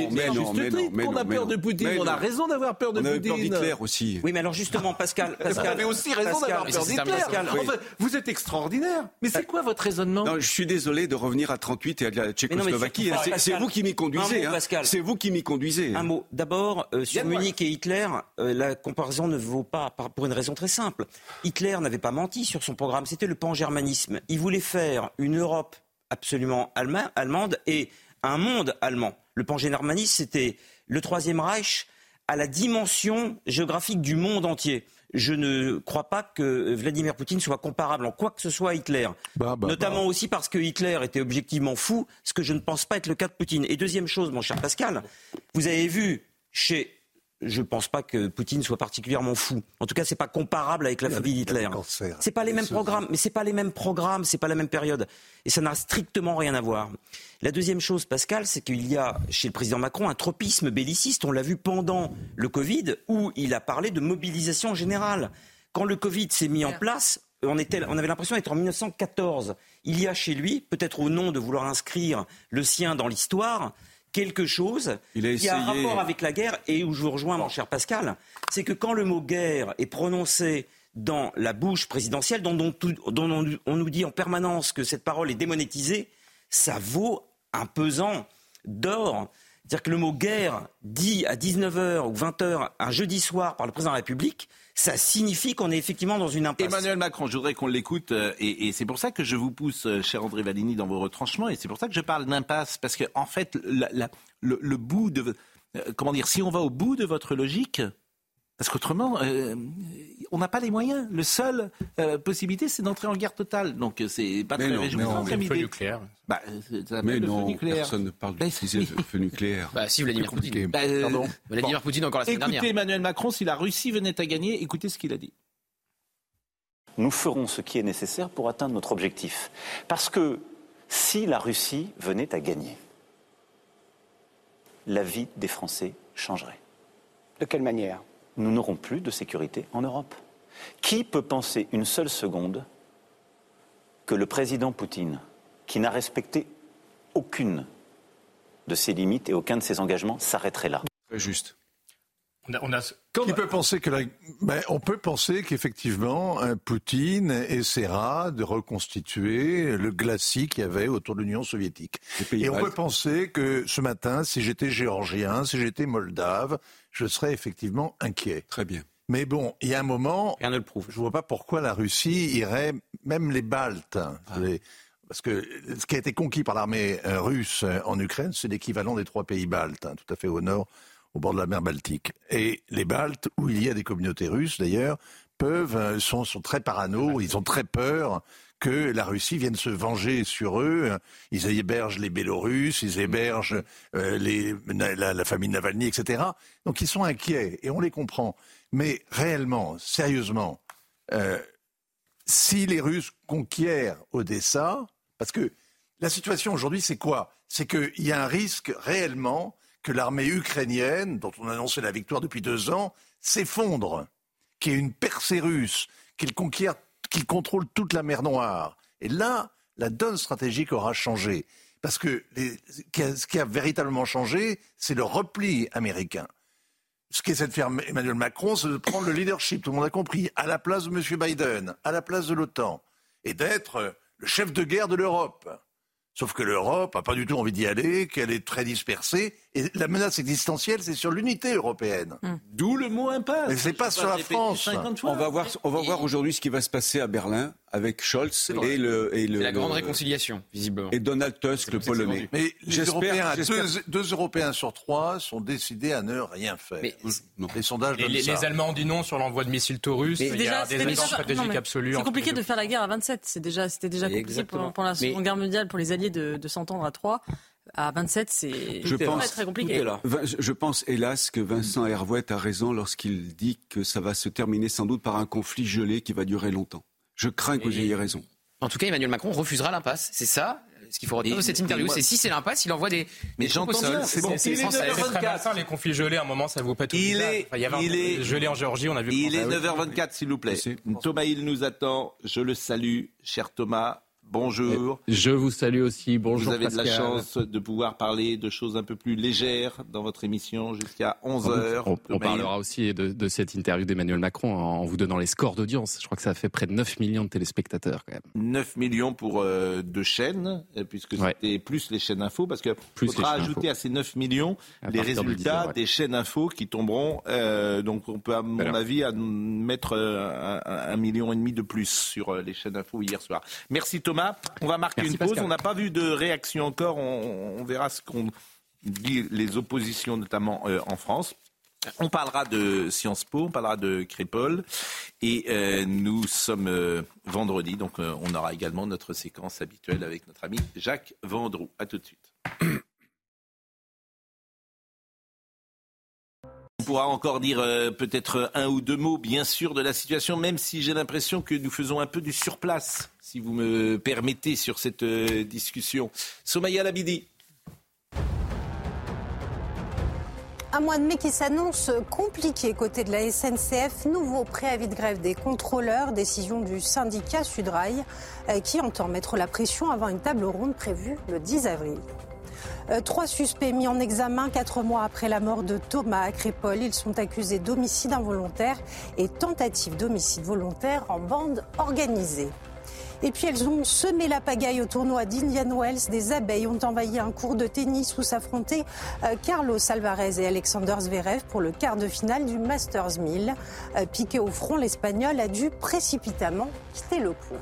Mais on a peur de Poutine. On a raison d'avoir peur de Poutine. On a peur d'Hitler aussi. Oui, mais alors justement, Pascal. Vous avez aussi raison d'avoir peur d'Hitler. Vous êtes extraordinaire. Mais c'est quoi votre raisonnement? Non, je suis désolé de revenir à 38 et à la Tchécoslovaquie. C'est vous qui m'y conduisez. C'est vous qui m'y conduisez. Un mot. D'abord, sur Munich et Hitler, la comparaison ne vaut pas pour une raison très simple. Hitler n'avait pas menti sur son programme, c'était le pan-germanisme. Il voulait faire une Europe absolument allemande et un monde allemand. Le pan-germanisme, c'était le Troisième Reich à la dimension géographique du monde entier. Je ne crois pas que Vladimir Poutine soit comparable en quoi que ce soit à Hitler. Notamment aussi parce que Hitler était objectivement fou, ce que je ne pense pas être le cas de Poutine. Et deuxième chose, mon cher Pascal, vous avez vu je ne pense pas que Poutine soit particulièrement fou. En tout cas, c'est pas comparable avec la folie d'Hitler. C'est pas les mêmes programmes, mais c'est pas les mêmes programmes, c'est pas la même période. Et ça n'a strictement rien à voir. La deuxième chose, Pascal, c'est qu'il y a chez le président Macron un tropisme belliciste. On l'a vu pendant le Covid, où il a parlé de mobilisation générale. Quand le Covid s'est mis en place, on avait l'impression d'être en 1914. Il y a chez lui, peut-être au nom de vouloir inscrire le sien dans l'histoire, quelque chose qui a un rapport avec la guerre et où je vous rejoins, mon cher Pascal, c'est que quand le mot guerre est prononcé dans la bouche présidentielle, dont on nous dit en permanence que cette parole est démonétisée, ça vaut un pesant d'or. C'est-à-dire que le mot guerre dit à 19h ou 20h un jeudi soir par le président de la République, ça signifie qu'on est effectivement dans une impasse. Emmanuel Macron, je voudrais qu'on l'écoute, et c'est pour ça que je vous pousse, cher André Valigny, dans vos retranchements, et c'est pour ça que je parle d'impasse, parce que en fait, le bout de... si on va au bout de votre logique, parce qu'autrement, on n'a pas les moyens. La seule possibilité, c'est d'entrer en guerre totale. Donc, c'est pas très réjouissant comme idée. Nucléaire. Mais non, personne ne parle d'utiliser le feu nucléaire. Si, Vladimir Poutine. Vladimir Poutine encore la semaine dernière. Écoutez Emmanuel Macron, si la Russie venait à gagner, écoutez ce qu'il a dit. Nous ferons ce qui est nécessaire pour atteindre notre objectif. Parce que si la Russie venait à gagner, la vie des Français changerait. De quelle manière ? Nous n'aurons plus de sécurité en Europe. Qui peut penser une seule seconde que le président Poutine, qui n'a respecté aucune de ses limites et aucun de ses engagements, s'arrêterait là? Juste. Qui peut penser on peut penser qu'effectivement, Poutine essaiera de reconstituer le glacis qu'il y avait autour de l'Union soviétique. Et on peut penser que ce matin, si j'étais géorgien, si j'étais moldave, je serais effectivement inquiet. Très bien. Mais bon, il y a un moment, rien ne le prouve. Je ne vois pas pourquoi la Russie irait, même les Baltes, parce que ce qui a été conquis par l'armée russe en Ukraine, c'est l'équivalent des 3 pays baltes, tout à fait au nord, au bord de la mer Baltique. Et les Baltes, où il y a des communautés russes d'ailleurs, sont très parano, ils ont très peur que la Russie vienne se venger sur eux. Ils hébergent les Bélorusses, ils hébergent la famille Navalny, etc. Donc ils sont inquiets, et on les comprend. Mais réellement, sérieusement, si les Russes conquièrent Odessa, parce que la situation aujourd'hui, c'est quoi ? C'est qu'il y a un risque réellement que l'armée ukrainienne, dont on a annoncé la victoire depuis 2 ans, s'effondre, qu'il y ait une percée russe, qu'il contrôle toute la mer Noire. Et là, la donne stratégique aura changé. Parce que ce qui a véritablement changé, c'est le repli américain. Ce qu'essaie de faire Emmanuel Macron, c'est de prendre le leadership, tout le monde a compris, à la place de M. Biden, à la place de l'OTAN, et d'être le chef de guerre de l'Europe. Sauf que l'Europe n'a pas du tout envie d'y aller, qu'elle est très dispersée. Et la menace existentielle, c'est sur l'unité européenne. D'où le mot impasse. Mais c'est pas sur la France. On va voir aujourd'hui ce qui va se passer à Berlin avec Scholz et la grande réconciliation, visiblement. Et Donald Tusk, le Polonais. Mais les Européens, 2 Européens sur 3 sont décidés à ne rien faire. Les sondages donnent ça. Les Allemands ont dit non sur l'envoi de missiles taurus. Il y a des accords stratégiques absolus. C'est compliqué de faire la guerre à 27. C'était déjà compliqué pour la Seconde Guerre mondiale, pour les Alliés de s'entendre à 3. À 27, c'est très compliqué. Je pense, hélas, que Vincent Hervouet a raison lorsqu'il dit que ça va se terminer sans doute par un conflit gelé qui va durer longtemps. Je crains que vous ayez raison. En tout cas, Emmanuel Macron refusera l'impasse. C'est ça ce qu'il faut retenir de cette interview. C'est si c'est l'impasse, il envoie des j'entends bien. C'est très malsain, les conflits gelés. À un moment, ça vous pète au visage. Il y avait un gelé en Géorgie, on a vu. Il est 9h24, s'il vous plaît. Thomas Hill nous attend. Je le salue, cher Thomas. Bonjour. Je vous salue aussi. Bonjour. Vous avez Pascal. de la chance de pouvoir parler de choses un peu plus légères dans votre émission jusqu'à 11h. On parlera aussi de cette interview d'Emmanuel Macron en vous donnant les scores d'audience. Je crois que ça a fait près de 9 millions de téléspectateurs quand même. 9 millions pour 2 chaînes, puisque c'était plus les chaînes info, parce qu'il faudra ajouter à ces 9 millions les résultats des chaînes info qui tomberont. Donc on peut, à mon avis, mettre 1,5 million de plus sur les chaînes info hier soir. Merci Thomas. On va marquer une pause. Pascal. On n'a pas vu de réaction encore. On verra ce qu'on dit les oppositions, notamment en France. On parlera de Sciences Po, on parlera de Crépol. Et nous sommes vendredi, donc on aura également notre séquence habituelle avec notre ami Jacques Vendroux. À tout de suite. On pourra encore dire peut-être 1 ou 2 mots, bien sûr, de la situation, même si j'ai l'impression que nous faisons un peu du surplace, si vous me permettez, sur cette discussion. Somaya Labidi. Un mois de mai qui s'annonce compliqué côté de la SNCF. Nouveau préavis de grève des contrôleurs, décision du syndicat Sudrail qui entend mettre la pression avant une table ronde prévue le 10 avril. 3 suspects mis en examen 4 mois après la mort de Thomas à Crépol. Ils sont accusés d'homicide involontaire et tentative d'homicide volontaire en bande organisée. Et puis elles ont semé la pagaille au tournoi d'Indian Wells. Des abeilles ont envahi un court de tennis où s'affrontaient Carlos Alvarez et Alexander Zverev pour le quart de finale du Masters 1000. Piqué au front, l'Espagnol a dû précipitamment quitter le court.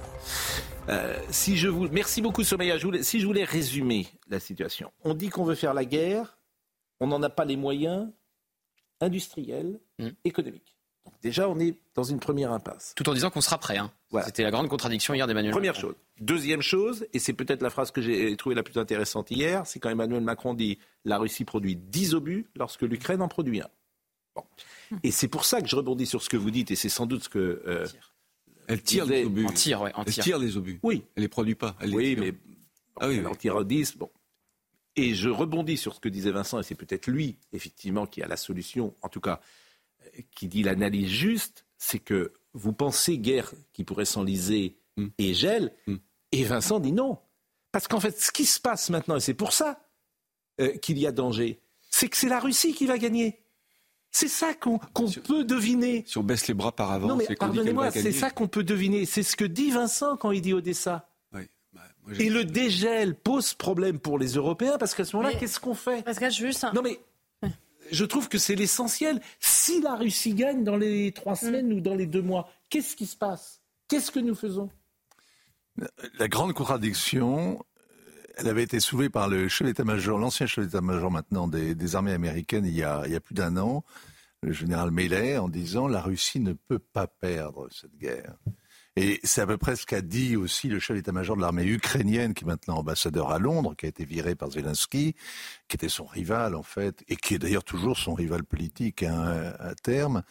Merci beaucoup Somaya. Si je voulais résumer la situation, on dit qu'on veut faire la guerre, on n'en a pas les moyens industriels, économiques. Donc déjà, on est dans une première impasse. Tout en disant qu'on sera prêt. Voilà. C'était la grande contradiction hier d'Emmanuel Macron. Première chose. Deuxième chose, et c'est peut-être la phrase que j'ai trouvée la plus intéressante hier, c'est quand Emmanuel Macron dit « La Russie produit 10 obus lorsque l'Ukraine en produit 1 ». Bon. Et c'est pour ça que je rebondis sur ce que vous dites, et c'est sans doute ce que... Elle tire les obus. Elle tire les obus. Oui. Elle les produit pas. Mais elle en tire 10. Bon. Et je rebondis sur ce que disait Vincent, et c'est peut-être lui, effectivement, qui a la solution, en tout cas, qui dit l'analyse juste, c'est que vous pensez guerre qui pourrait s'enliser et gel, et Vincent dit non. Parce qu'en fait, ce qui se passe maintenant, et c'est pour ça qu'il y a danger, c'est que c'est la Russie qui va gagner. C'est ça qu'on peut deviner. Si on baisse les bras par avant, non, mais pardonnez-moi, c'est ça qu'on peut deviner. C'est ce que dit Vincent quand il dit Odessa. Oui. Et le dégel pose problème pour les Européens parce qu'à ce moment-là, qu'est-ce qu'on fait ? Pascal, juste... Non mais, je trouve que c'est l'essentiel. Si la Russie gagne dans les 3 semaines ou dans les 2 mois, qu'est-ce qui se passe ? Qu'est-ce que nous faisons ? La grande contradiction, elle avait été soulevée par le chef d'état-major, l'ancien chef d'état-major maintenant des armées américaines il y a plus d'1 an, le général Milley, en disant la Russie ne peut pas perdre cette guerre. Et c'est à peu près ce qu'a dit aussi le chef d'état-major de l'armée ukrainienne, qui est maintenant ambassadeur à Londres, qui a été viré par Zelensky, qui était son rival en fait, et qui est d'ailleurs toujours son rival politique à terme.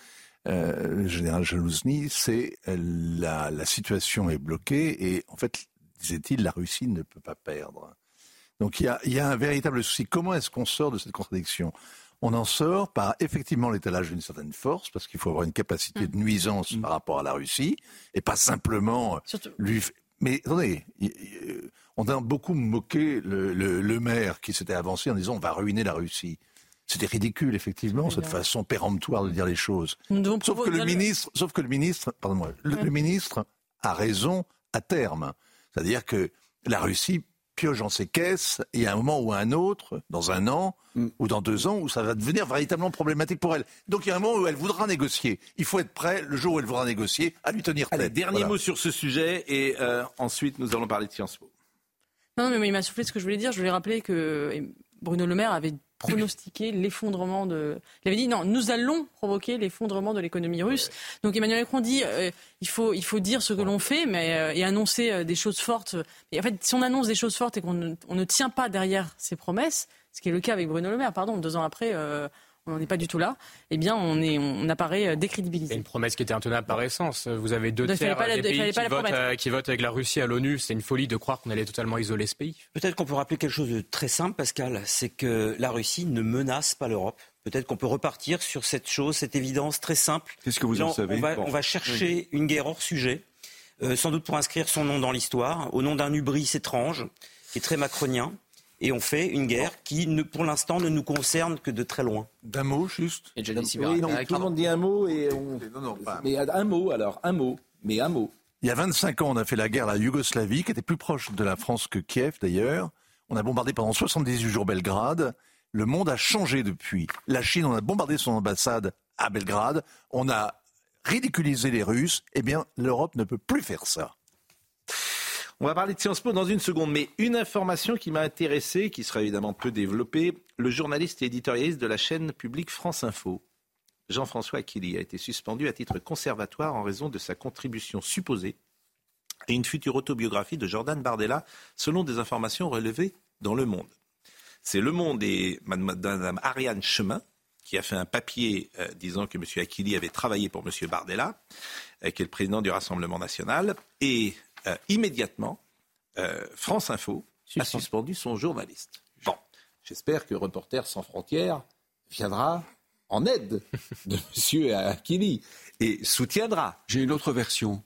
le général Zalouzny, c'est la situation est bloquée et en fait, disait-il, la Russie ne peut pas perdre. Donc il y a un véritable souci. Comment est-ce qu'on sort de cette contradiction ? On en sort par effectivement l'étalage d'une certaine force, parce qu'il faut avoir une capacité de nuisance par rapport à la Russie, et pas simplement lui... Mais attendez, on a beaucoup moqué le maire qui s'était avancé en disant on va ruiner la Russie. C'était ridicule, effectivement, cette façon péremptoire de dire les choses. Sauf que le ministre, pardonne-moi, le ministre a raison à terme. C'est-à-dire que la Russie pioche dans ses caisses, et il y a un moment ou un autre, dans 1 an ou dans 2 ans, où ça va devenir véritablement problématique pour elle. Donc il y a un moment où elle voudra négocier. Il faut être prêt, le jour où elle voudra négocier, à lui tenir tête. Allez, dernier mot sur ce sujet, et ensuite nous allons parler de Sciences Po. Non, mais il m'a soufflé ce que je voulais dire. Je voulais rappeler que Bruno Le Maire avait pronostiqué l'effondrement de... Il avait dit non, nous allons provoquer l'effondrement de l'économie russe. Donc Emmanuel Macron dit il faut dire ce que l'on fait et annoncer des choses fortes. Et en fait, si on annonce des choses fortes et qu'on ne tient pas derrière ces promesses, ce qui est le cas avec Bruno Le Maire, 2 ans après... on n'en est pas du tout là, eh bien on apparaît décrédibilisé. C'est une promesse qui était intenable par essence. Vous avez 2 tiers des pays qui votent avec la Russie à l'ONU. C'est une folie de croire qu'on allait totalement isoler ce pays. Peut-être qu'on peut rappeler quelque chose de très simple, Pascal, c'est que la Russie ne menace pas l'Europe. Peut-être qu'on peut repartir sur cette chose, cette évidence très simple. Qu'est-ce que vous en savez ? On va chercher une guerre hors sujet, sans doute pour inscrire son nom dans l'histoire, au nom d'un hubris étrange, qui est très macronien. Et on fait une guerre qui, pour l'instant, ne nous concerne que de très loin. D'un mot, juste. Oui, non, tout le monde dit un mot et on... Mais un mot, alors, un mot. Mais un mot. Il y a 25 ans, on a fait la guerre à la Yougoslavie, qui était plus proche de la France que Kiev, d'ailleurs. On a bombardé pendant 78 jours Belgrade. Le monde a changé depuis. La Chine, on a bombardé son ambassade à Belgrade. On a ridiculisé les Russes. Eh bien, l'Europe ne peut plus faire ça. On va parler de Sciences Po dans une seconde, mais une information qui m'a intéressé, qui sera évidemment peu développée, le journaliste et éditorialiste de la chaîne publique France Info, Jean-François Achilli, a été suspendu à titre conservatoire en raison de sa contribution supposée à une future autobiographie de Jordan Bardella, selon des informations relevées dans Le Monde. C'est Le Monde et Madame Ariane Chemin qui a fait un papier disant que M. Achilli avait travaillé pour M. Bardella, qui est le président du Rassemblement national, et... immédiatement, France Info a suspendu son journaliste. Bon, j'espère que Reporters sans frontières viendra en aide de M. Achilli et soutiendra. J'ai une autre version.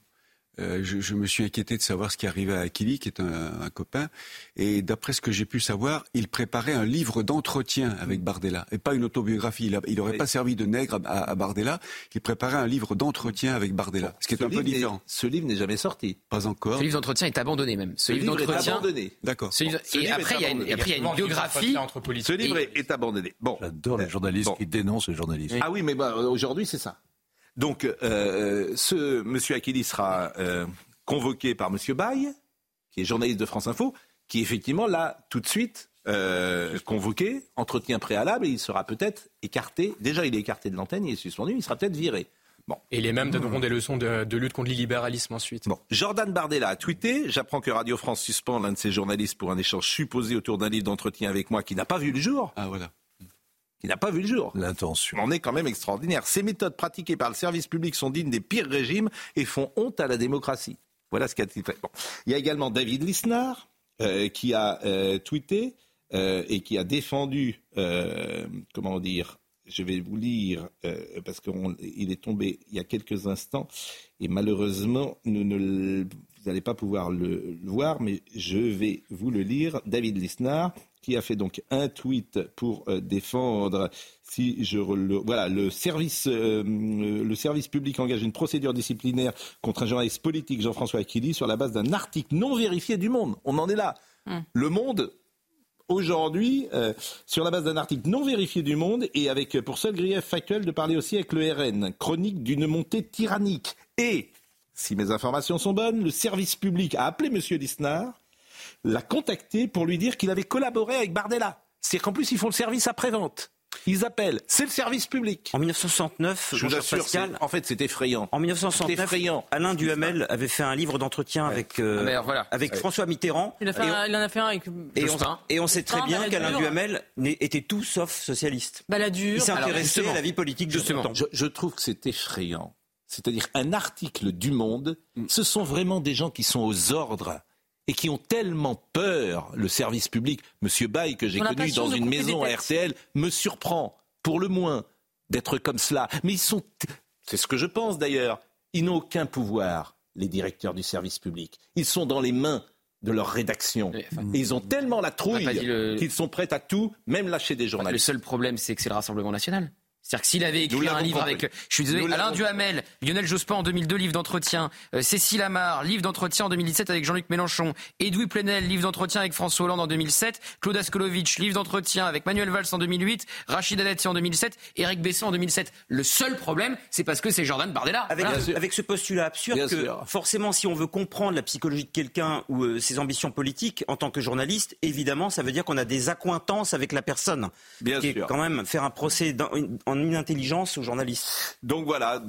Je me suis inquiété de savoir ce qui arrivait à Achilli, qui est un copain. Et d'après ce que j'ai pu savoir, il préparait un livre d'entretien avec Bardella. Et pas une autobiographie. Il n'aurait pas servi de nègre à Bardella. Il préparait un livre d'entretien avec Bardella. Ce qui est un peu différent. Ce livre n'est jamais sorti. Pas encore. Ce livre d'entretien est abandonné même. Ce livre d'entretien est abandonné. D'accord. Et après, il y a une biographie. Ce livre est abandonné. Bon. J'adore les journalistes qui dénoncent les journalistes. Ah oui, mais aujourd'hui, c'est ça. Donc, ce monsieur Achilli sera convoqué par monsieur Baye, qui est journaliste de France Info, qui effectivement l'a tout de suite convoqué, entretien préalable, et il sera peut-être écarté. Déjà, il est écarté de l'antenne, il est suspendu, il sera peut-être viré. Bon. Et les mêmes donneront des leçons de lutte contre l'illibéralisme ensuite. Bon. Jordan Bardella a tweeté « J'apprends que Radio France suspend l'un de ses journalistes pour un échange supposé autour d'un livre d'entretien avec moi qui n'a pas vu le jour. » Ah voilà. Qui n'a pas vu le jour. L'intention. On est quand même extraordinaire. Ces méthodes pratiquées par le service public sont dignes des pires régimes et font honte à la démocratie. Voilà ce qu'a dit. Bon. Il y a également David Lisnard qui a tweeté et qui a défendu, comment dire, je vais vous lire parce qu'il est tombé il y a quelques instants et malheureusement vous n'allez pas pouvoir le voir, mais je vais vous le lire. David Lisnard, qui a fait donc un tweet pour défendre, le service public engage une procédure disciplinaire contre un journaliste politique, Jean-François Achilli, sur la base d'un article non vérifié du Monde. On en est là. Le Monde, aujourd'hui, sur la base d'un article non vérifié du Monde, et avec pour seul grief factuel de parler aussi avec le RN, chronique d'une montée tyrannique. Et, si mes informations sont bonnes, le service public a appelé M. Lisnard, l'a contacté pour lui dire qu'il avait collaboré avec Bardella. C'est-à-dire qu'en plus, ils font le service après-vente. Ils appellent. C'est le service public. En 1969, je vous assure, Pascal, en fait, c'est effrayant. En 1969, Alain Duhamel avait fait un livre d'entretien avec François Mitterrand. Il en a fait un avec et on sait très bien qu'Alain Duhamel était tout sauf socialiste. Balladur. Il s'intéressait à la vie politique de son temps. Je trouve que c'est effrayant. C'est-à-dire un article du Monde, ce sont vraiment des gens qui sont aux ordres et qui ont tellement peur, le service public. Monsieur Baye, que j'ai connu dans une maison à RTL, me surprend, pour le moins, d'être comme cela. Mais c'est ce que je pense d'ailleurs, ils n'ont aucun pouvoir, les directeurs du service public. Ils sont dans les mains de leur rédaction. Et ils ont tellement la trouille qu'ils sont prêts à tout, même lâcher des journalistes. Le seul problème, c'est que c'est le Rassemblement national. C'est-à-dire que s'il avait écrit un livre avec, je suis désolé, Alain Duhamel, Lionel Jospin en 2002, livre d'entretien, Cécile Amar, livre d'entretien en 2017 avec Jean-Luc Mélenchon, Edoui Plenel, livre d'entretien avec François Hollande en 2007, Claude Askolovitch, livre d'entretien avec Manuel Valls en 2008, Rachida Dati en 2007, Éric Besson en 2007. Le seul problème, c'est parce que c'est Jordan Bardella. Avec ce postulat absurde forcément, si on veut comprendre la psychologie de quelqu'un ou ses ambitions politiques en tant que journaliste, évidemment, ça veut dire qu'on a des accointances avec la personne. Bien sûr. Quand même faire un procès en inintelligence aux journalistes. Donc voilà,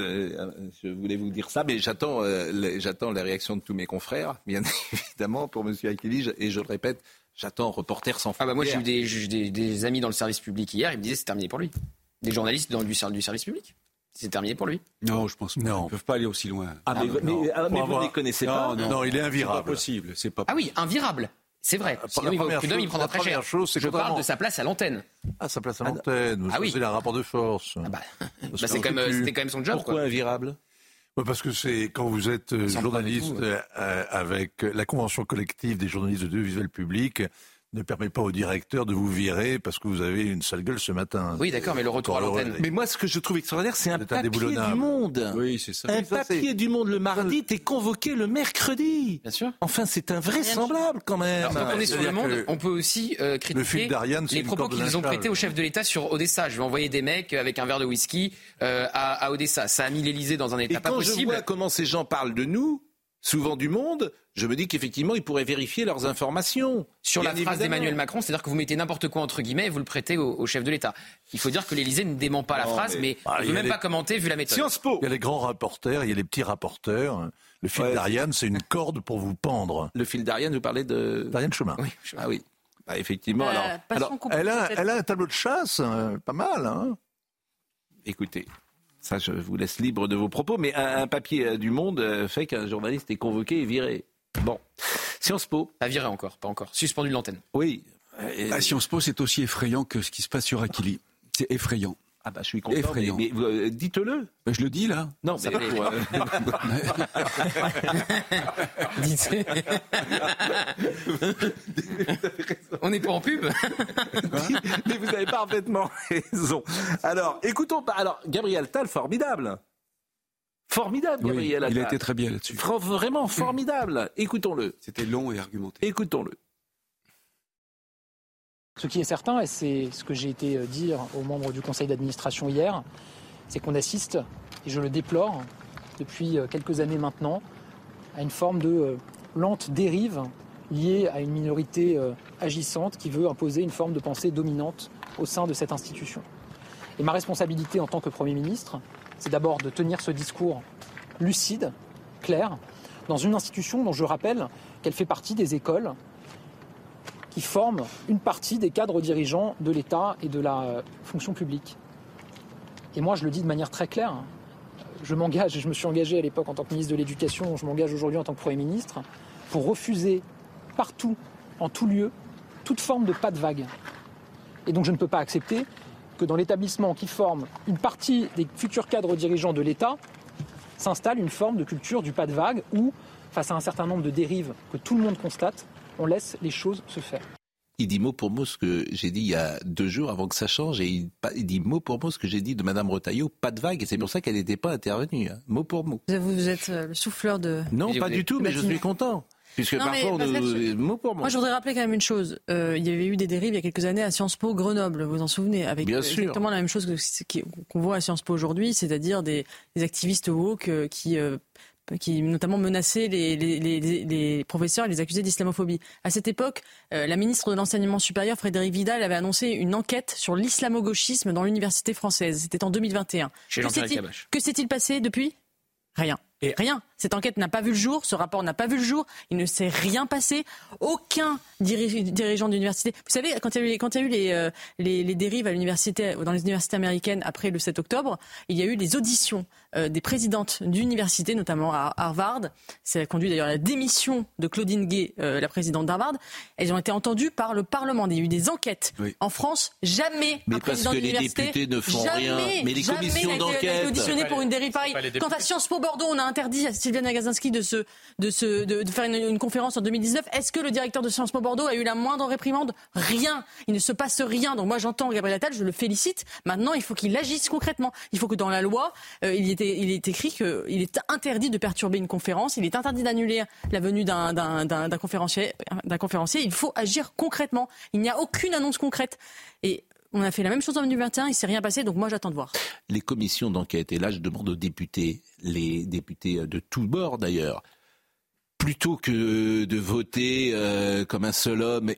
je voulais vous dire ça, mais j'attends la réaction de tous mes confrères, bien évidemment, pour M. Aquilige, et je le répète, j'attends Reporters sans frontières. Moi j'ai eu des amis dans le service public hier, ils me disaient c'est terminé pour lui. Des journalistes du service public. C'est terminé pour lui. Non, je pense pas. Non. Ils ne peuvent pas aller aussi loin. Mais vous ne les connaissez pas. Non, il est invirable. C'est pas possible. Ah oui, invirable. C'est vrai. Sinon, le prud'homme, il prendra très cher. Je parle de sa place à l'antenne. Ah, sa place à l'antenne. C'est un rapport de force. C'était quand même son job. Pourquoi invirable ? Parce que c'est quand vous êtes journaliste avec la convention collective des journalistes de visuel public ne permet pas au directeur de vous virer parce que vous avez une sale gueule ce matin. Oui, d'accord, mais le retour à l'antenne. Mais moi, ce que je trouve extraordinaire, c'est un papier du Monde. Oui, c'est ça. Un papier du Monde le mardi, t'es convoqué le mercredi. Bien sûr. Enfin, c'est invraisemblable quand même. Alors, quand on est sur le Monde, on peut aussi critiquer les propos qu'ils ont prêtés au chef de l'État sur Odessa. Je vais envoyer des mecs avec un verre de whisky à Odessa. Ça a mis l'Élysée dans un état pas possible. Et quand je vois comment ces gens parlent de nous, souvent du Monde, je me dis qu'effectivement, ils pourraient vérifier leurs informations. Sur la phrase d'Emmanuel Macron, c'est-à-dire que vous mettez n'importe quoi entre guillemets et vous le prêtez au chef de l'État. Il faut dire que l'Élysée ne dément pas la phrase, mais on ne peut même pas commenter vu la méthode. Sciences Po. Il y a les grands rapporteurs, il y a les petits rapporteurs. Le fil d'Ariane, c'est une corde pour vous pendre. Le fil d'Ariane, vous parlez de... d'Ariane Chemin. Oui. Ah oui. Effectivement. Elle a un tableau de chasse, pas mal. Hein. Écoutez... Ça, je vous laisse libre de vos propos, mais un papier du Monde fait qu'un journaliste est convoqué et viré. Bon. Sciences Po. Pas viré encore, pas encore. Suspendu de l'antenne. Oui. Sciences Po, c'est aussi effrayant que ce qui se passe sur Aquili. C'est effrayant. Ah bah je suis content, mais dites-le. Je le dis là. Non, c'est pas pour... On n'est pas en pub. Mais vous avez parfaitement raison. Alors, écoutons... Alors, Gabriel Attal, formidable. Formidable, Gabriel Attal. Il a été très bien là-dessus. Vraiment formidable. Écoutons-le. C'était long et argumenté. Écoutons-le. Ce qui est certain, et c'est ce que j'ai été dire aux membres du conseil d'administration hier, c'est qu'on assiste, et je le déplore, depuis quelques années maintenant, à une forme de lente dérive liée à une minorité agissante qui veut imposer une forme de pensée dominante au sein de cette institution. Et ma responsabilité en tant que Premier ministre, c'est d'abord de tenir ce discours lucide, clair, dans une institution dont je rappelle qu'elle fait partie des écoles qui forment une partie des cadres dirigeants de l'État et de la fonction publique. Et moi, je le dis de manière très claire, je m'engage, et je me suis engagé à l'époque en tant que ministre de l'Éducation, je m'engage aujourd'hui en tant que Premier ministre, pour refuser partout, en tout lieu, toute forme de pas de vague. Et donc je ne peux pas accepter que dans l'établissement qui forme une partie des futurs cadres dirigeants de l'État, s'installe une forme de culture du pas de vague où, face à un certain nombre de dérives que tout le monde constate, on laisse les choses se faire. Il dit mot pour mot ce que j'ai dit il y a 2 jours avant que ça change, et il dit mot pour mot ce que j'ai dit de Madame Retailleau, pas de vague, et c'est pour ça qu'elle n'était pas intervenue, hein, mot pour mot. Vous êtes le souffleur de... Non, pas du tout, mais je suis content. Puisque parfois, mot pour mot. Moi, je voudrais rappeler quand même une chose. Il y avait eu des dérives il y a quelques années à Sciences Po Grenoble, vous vous en souvenez, avec exactement la même chose qu'on voit à Sciences Po aujourd'hui, c'est-à-dire des activistes woke qui qui notamment menaçait les professeurs et les accusés d'islamophobie. À cette époque, la ministre de l'Enseignement supérieur, Frédérique Vidal, avait annoncé une enquête sur l'islamo-gauchisme dans l'université française. C'était en 2021. Que s'est-il passé depuis ? Rien. Rien. Cette enquête n'a pas vu le jour, ce rapport n'a pas vu le jour, il ne s'est rien passé. Aucun dirigeant d'université. Vous savez, quand il y a eu les dérives à l'université, dans les universités américaines après le 7 octobre, il y a eu des auditions des présidentes d'universités, notamment à Harvard. Ça a conduit d'ailleurs à la démission de Claudine Gay, la présidente d'Harvard. Elles ont été entendues par le Parlement. Il y a eu des enquêtes. Oui. En France, jamais un président d'université... Mais parce que les députés ne font rien. Mais les commissions d'enquête... Jamais auditionné pour une dérive pareille. Quand à Sciences Po Bordeaux, on a interdit à Sylviane Agacinski de faire une conférence en 2019. Est-ce que le directeur de Sciences Po Bordeaux a eu la moindre réprimande ? Rien. Il ne se passe rien. Donc moi j'entends Gabriel Attal, je le félicite. Maintenant il faut qu'il agisse concrètement. Il faut que dans la loi, il est écrit qu'il est interdit de perturber une conférence. Il est interdit d'annuler la venue d'un conférencier. Il faut agir concrètement. Il n'y a aucune annonce concrète. Et on a fait la même chose en 2021, il ne s'est rien passé, donc moi j'attends de voir. Les commissions d'enquête, et là je demande aux députés, les députés de tous bords d'ailleurs, plutôt que de voter comme un seul homme,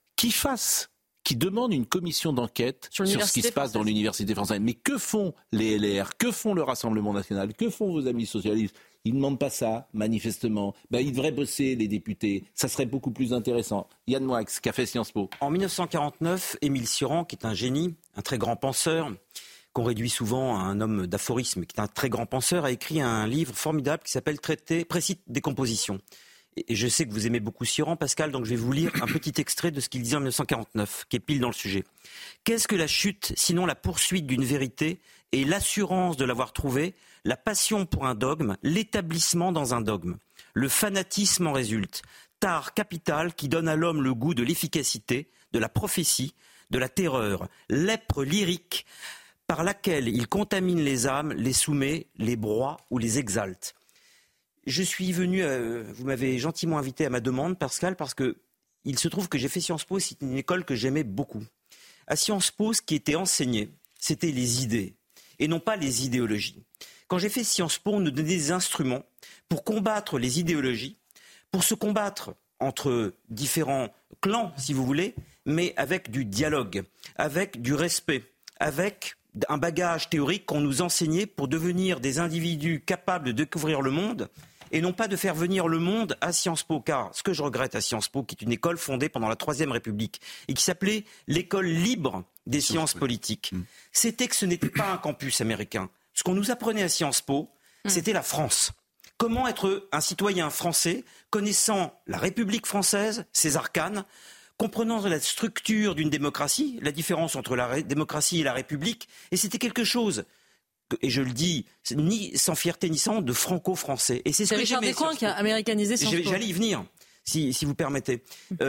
qui demandent une commission d'enquête sur ce qui se passe dans l'université française. Mais que font les LR ? Que font le Rassemblement national ? Que font vos amis socialistes ? Ils ne demandent pas ça, manifestement. Ils devraient bosser, les députés. Ça serait beaucoup plus intéressant. Yann Moix, qui a fait Sciences Po. En 1949, Émile Cioran, qui est un génie, un très grand penseur, qu'on réduit souvent à un homme d'aphorisme, qui est un très grand penseur, a écrit un livre formidable qui s'appelle Traité précis de décomposition. Et je sais que vous aimez beaucoup Cioran, Pascal, donc je vais vous lire un petit extrait de ce qu'il disait en 1949, qui est pile dans le sujet. « Qu'est-ce que la chute, sinon la poursuite d'une vérité et l'assurance de l'avoir trouvée, la passion pour un dogme, l'établissement dans un dogme. Le fanatisme en résulte, tare capital qui donne à l'homme le goût de l'efficacité, de la prophétie, de la terreur, lèpre lyrique par laquelle il contamine les âmes, les soumet, les broie ou les exalte. » Je suis venu, vous m'avez gentiment invité à ma demande, Pascal, parce que il se trouve que j'ai fait Sciences Po, c'est une école que j'aimais beaucoup. À Sciences Po, ce qui était enseigné, c'était les idées, et non pas les idéologies. Quand j'ai fait Sciences Po, on nous donnait des instruments pour combattre les idéologies, pour se combattre entre différents clans, si vous voulez, mais avec du dialogue, avec du respect, avec un bagage théorique qu'on nous enseignait pour devenir des individus capables de découvrir le monde, et non pas de faire venir le monde à Sciences Po. Car ce que je regrette à Sciences Po, qui est une école fondée pendant la Troisième République, et qui s'appelait l'école libre des sciences politiques, c'était que ce n'était pas un campus américain. Ce qu'on nous apprenait à Sciences Po, c'était la France. Comment être un citoyen français, connaissant la République française, ses arcanes, comprenant la structure d'une démocratie, la différence entre la démocratie et la République, et c'était quelque chose, et je le dis, ni sans fierté ni sans, de franco-français. Et c'est ce que Richard Descoings qui a américanisé Sciences Po. J'allais y venir, si vous permettez.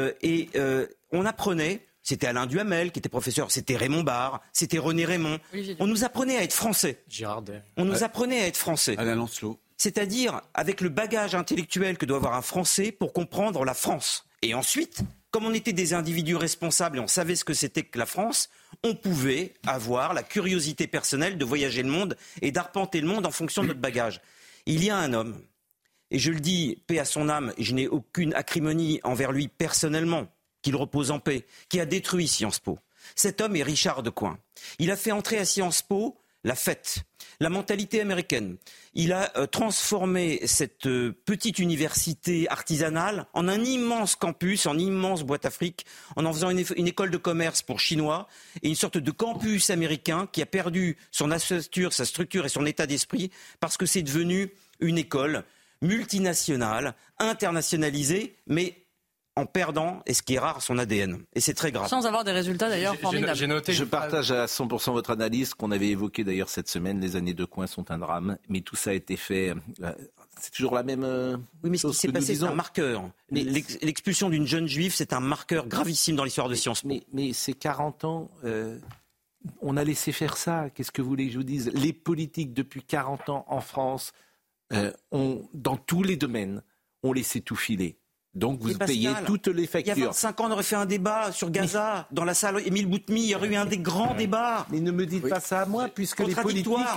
On apprenait, c'était Alain Duhamel qui était professeur, c'était Raymond Barre, c'était René Raymond. On nous apprenait à être français. Girardet. On nous apprenait à être français. Alain Lancelot. C'est-à-dire avec le bagage intellectuel que doit avoir un Français pour comprendre la France. Et ensuite, comme on était des individus responsables et on savait ce que c'était que la France, on pouvait avoir la curiosité personnelle de voyager le monde et d'arpenter le monde en fonction de notre bagage. Il y a un homme, et je le dis, paix à son âme, et je n'ai aucune acrimonie envers lui personnellement, qu'il repose en paix, qui a détruit Sciences Po. Cet homme est Richard Descoings. Il a fait entrer à Sciences Po la fête, la mentalité américaine. Il a transformé cette petite université artisanale en un immense campus, en immense boîte à fric, en faisant une école de commerce pour Chinois et une sorte de campus américain qui a perdu son ossature, sa structure et son état d'esprit parce que c'est devenu une école multinationale, internationalisée, mais en perdant, et ce qui est rare, son ADN. Et c'est très grave. Sans avoir des résultats d'ailleurs formidables. Je partage à 100% votre analyse qu'on avait évoquée d'ailleurs cette semaine. Les années Descoings sont un drame, mais tout ça a été fait. C'est toujours la même oui, mais ce qui s'est passé, c'est un marqueur. L'expulsion d'une jeune juive, c'est un marqueur gravissime dans l'histoire de Sciences Po. Mais c'est 40 ans... on a laissé faire ça. Qu'est-ce que vous voulez que je vous dise ? Les politiques, depuis 40 ans en France, dans tous les domaines, ont laissé tout filer. Donc vous payez toutes les factures. Il y a 25 ans, on aurait fait un débat sur Gaza, dans la salle Émile Boutmy, il y aurait eu un des grands débats. Mais ne me dites pas ça à moi, puisque les politiques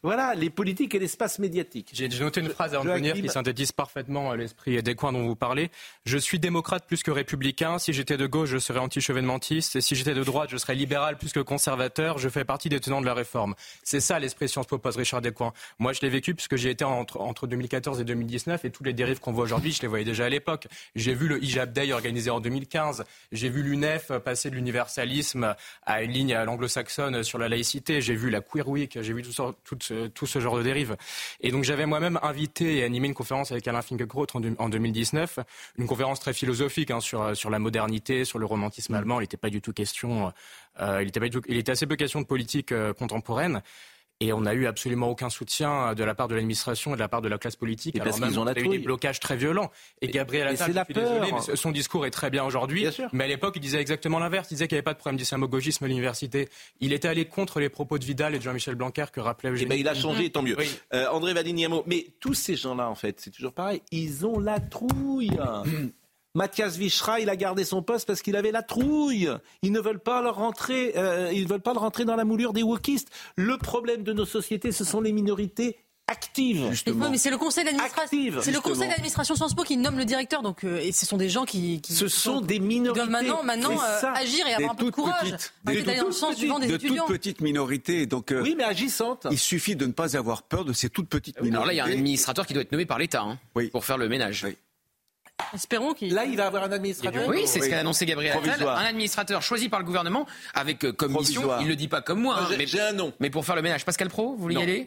Voilà, les politiques et l'espace médiatique. J'ai noté une phrase avant de venir qui synthétise parfaitement l'esprit des coins dont vous parlez. Je suis démocrate plus que républicain. Si j'étais de gauche, je serais anti-chevènementiste. Et si j'étais de droite, je serais libéral plus que conservateur. Je fais partie des tenants de la réforme. C'est ça l'esprit Sciences Po pose Richard Descoings. Moi, je l'ai vécu puisque j'ai été entre 2014 et 2019 et toutes les dérives qu'on voit aujourd'hui, je les voyais déjà à l'époque. J'ai vu le Hijab Day organisé en 2015. J'ai vu l'UNEF passer de l'universalisme à une ligne à l'anglo-saxonne sur la laïcité. J'ai vu la Queer Week. J'ai vu tout ce genre de dérive. Et donc j'avais moi-même invité et animé une conférence avec Alain Finkielkraut en 2019, une conférence très philosophique sur la modernité, sur le romantisme allemand. Il n'était pas du tout question, il était assez peu question de politique contemporaine. Et on n'a eu absolument aucun soutien de la part de l'administration et de la part de la classe politique. Et parce qu'ils ont la trouille. Il y a eu des blocages très violents. Et Gabriel Attal, je suis désolé, mais son discours est très bien aujourd'hui. Mais à l'époque, il disait exactement l'inverse. Il disait qu'il n'y avait pas de problème d'islamo-gauchisme à l'université. Il était allé contre les propos de Vidal et de Jean-Michel Blanquer que rappelait Eugénie. Il a changé, tant mieux. Oui. André Vadignamo. Mais tous ces gens-là, en fait, c'est toujours pareil. Ils ont la trouille. Mathias Vichra, il a gardé son poste parce qu'il avait la trouille. Ils ne veulent pas le rentrer dans la moulure des wokistes. Le problème de nos sociétés, ce sont les minorités actives. Justement. Mais c'est le conseil d'administration. C'est le conseil d'administration Sciences Po qui nomme le directeur. Donc, et ce sont des gens qui sont des minorités. Qui doivent maintenant agir et avoir un peu de courage. D'aller dans le sens du vent des étudiants. De toutes petites minorités. Donc, oui, mais agissantes. Il suffit de ne pas avoir peur de ces toutes petites minorités. Alors là, il y a un administrateur qui doit être nommé par l'État pour faire le ménage. Oui. Espérons qu'il... Là, il va avoir un administrateur. Oui, c'est ce qu'a annoncé Gabriel Attal. Un administrateur choisi par le gouvernement avec comme mission, il ne le dit pas comme moi. J'ai un nom. Mais pour faire le ménage, Pascal Praud, vous voulez y aller?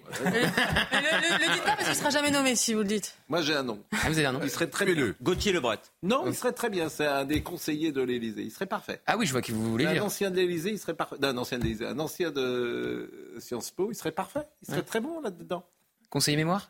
Le dites pas parce qu'il ne sera jamais nommé si vous le dites. Moi, j'ai un nom. Ah, vous avez un nom? Il serait très bien. Gauthier Lebret. Non, il serait très bien. C'est un des conseillers de l'Élysée. Il serait parfait. Ah oui, je vois qui vous voulez dire. Un ancien de l'Élysée, il serait parfait. Un ancien de l'Élysée, un ancien de Sciences Po, il serait parfait. Il serait très bon là-dedans. Conseiller mémoire?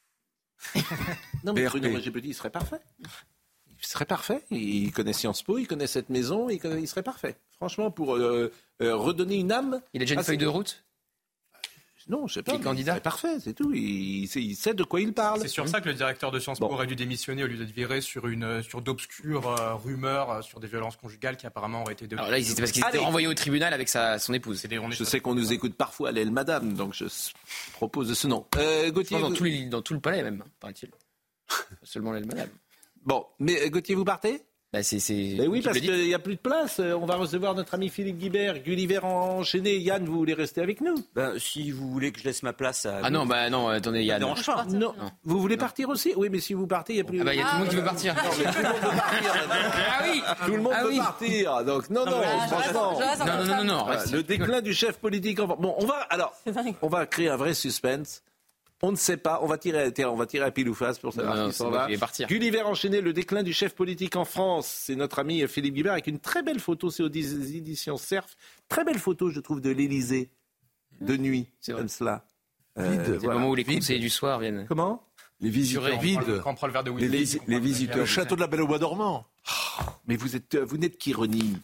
Non, mais Bruno Magé-Petit, il serait parfait. Il serait parfait. Il connaît Sciences Po, il connaît cette maison, il serait parfait. Franchement, pour redonner une âme. Il a déjà une feuille de route? Non, je sais pas. Les candidats? C'est parfait, c'est tout. Il sait de quoi il parle. C'est sur ça que le directeur de Sciences Po aurait dû démissionner au lieu d'être viré sur d'obscures rumeurs sur des violences conjugales qui apparemment auraient été... Alors là, parce qu'ils étaient renvoyés au tribunal avec son épouse. Je sais qu'on nous écoute parfois à l'aile madame, donc je propose de ce nom. Gauthier, dans tout le palais même, paraît-il. Seulement l'aile madame. Bon, mais Gauthier, vous partez? Mais oui, parce qu'il n'y a plus de place. On va recevoir notre ami Philippe Guibert, Gulliver enchaîné. Yann, vous voulez rester avec nous? Si vous voulez que je laisse ma place à... Ah non, attendez, Yann. Non. Vous voulez partir aussi? Oui, mais si vous partez, il n'y a plus... il y a tout le monde qui veut partir. Non, mais tout le monde veut partir. Ah oui. Tout le monde veut partir. Donc, non, franchement. Non. Le déclin du chef politique en France. Bon, on va créer un vrai suspense. On ne sait pas, on va tirer à pile ou face pour savoir qui s'en va. Gulliver enchaîné, le déclin du chef politique en France. C'est notre ami Philippe Guibert avec une très belle photo, c'est aux éditions Cerf. Très belle photo, je trouve, de l'Élysée, de nuit, comme cela. C'est le moment où les conseillers du soir viennent. Comment? Les visiteurs vides. Quand on prend le verre de whisky. Les visiteurs. Le château de la Belle au Bois dormant. Mais vous n'êtes qu'ironie.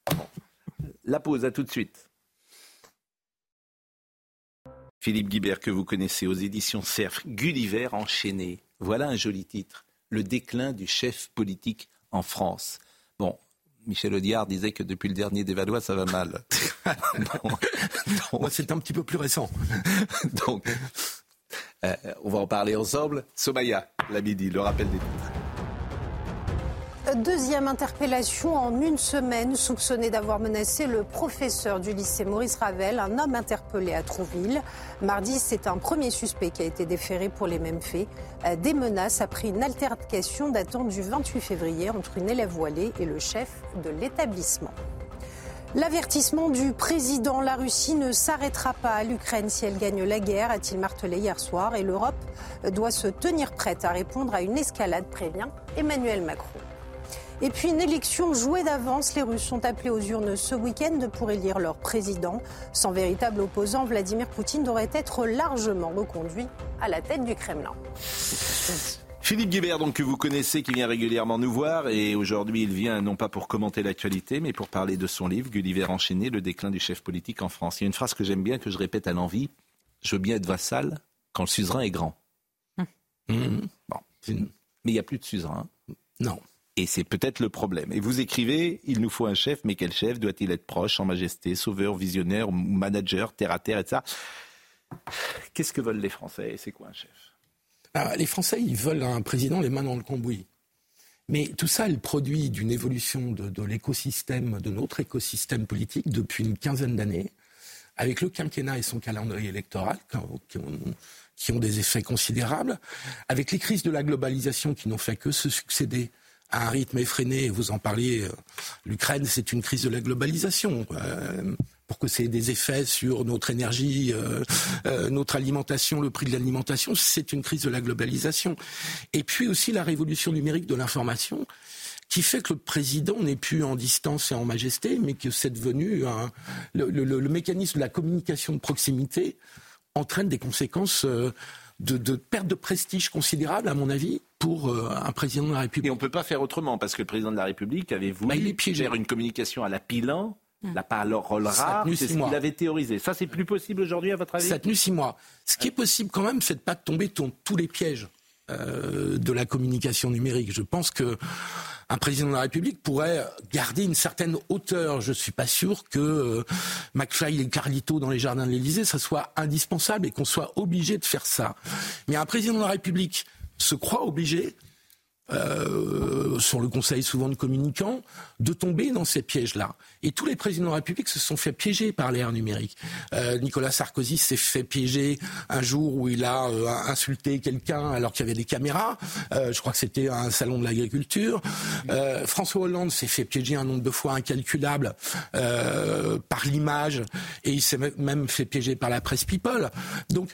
La pause, à tout de suite. Philippe Guibert, que vous connaissez aux éditions Cerf, Gulliver enchaîné. Voilà un joli titre. Le déclin du chef politique en France. Bon, Michel Audiard disait que depuis le dernier des Valois, ça va mal. Moi, c'est un petit peu plus récent. Donc, on va en parler ensemble. Somaya, la midi, le rappel des titres. Deuxième interpellation en une semaine, soupçonné d'avoir menacé le professeur du lycée Maurice Ravel, un homme interpellé à Trouville. Mardi, c'est un premier suspect qui a été déféré pour les mêmes faits. Des menaces après une altercation datant du 28 février entre une élève voilée et le chef de l'établissement. L'avertissement du président, la Russie ne s'arrêtera pas à l'Ukraine si elle gagne la guerre, a-t-il martelé hier soir. Et l'Europe doit se tenir prête à répondre à une escalade, prévient Emmanuel Macron. Et puis une élection jouée d'avance. Les Russes sont appelés aux urnes ce week-end pour élire leur président. Sans véritable opposant, Vladimir Poutine devrait être largement reconduit à la tête du Kremlin. Philippe Guibert, donc, que vous connaissez, qui vient régulièrement nous voir. Et aujourd'hui, il vient non pas pour commenter l'actualité, mais pour parler de son livre, Gulliver enchaîné, le déclin du chef politique en France. Il y a une phrase que j'aime bien, que je répète à l'envi. Je veux bien être vassal quand le suzerain est grand. Bon. Mais il n'y a plus de suzerain. Non. Et c'est peut-être le problème. Et vous écrivez, il nous faut un chef, mais quel chef? Doit-il être proche, en majesté, sauveur, visionnaire, manager, terre à terre, etc. Qu'est-ce que veulent les Français? C'est quoi un chef? Les Français, ils veulent un président les mains dans le cambouis. Mais tout ça est le produit d'une évolution de l'écosystème, de notre écosystème politique depuis une quinzaine d'années, avec le quinquennat et son calendrier électoral qui ont des effets considérables, avec les crises de la globalisation qui n'ont fait que se succéder à un rythme effréné. Vous en parliez, l'Ukraine, c'est une crise de la globalisation. Pour que ça ait des effets sur notre énergie, notre alimentation, le prix de l'alimentation, c'est une crise de la globalisation. Et puis aussi la révolution numérique de l'information, qui fait que le président n'est plus en distance et en majesté, mais que c'est devenu le mécanisme de la communication de proximité entraîne des conséquences de perte de prestige considérable, à mon avis, pour un président de la République. Et on ne peut pas faire autrement, parce que le président de la République avait voulu faire une communication à la Pilan, la parole rare, c'est ce qu'il avait théorisé. Ça, c'est plus possible aujourd'hui, à votre avis? Ça a tenu 6 mois. Ce qui est possible quand même, c'est de ne pas tomber dans tous les pièges de la communication numérique. Je pense qu'un président de la République pourrait garder une certaine hauteur. Je ne suis pas sûr que McFly et Carlito dans les jardins de l'Élysée, ça soit indispensable et qu'on soit obligé de faire ça. Mais un président de la République se croit obligé, sur le conseil souvent de communicants, de tomber dans ces pièges-là. Et tous les présidents de la République se sont fait piéger par l'ère numérique. Nicolas Sarkozy s'est fait piéger un jour où il a insulté quelqu'un alors qu'il y avait des caméras. Je crois que c'était un salon de l'agriculture. François Hollande s'est fait piéger un nombre de fois incalculable par l'image, et il s'est même fait piéger par la presse People. Donc,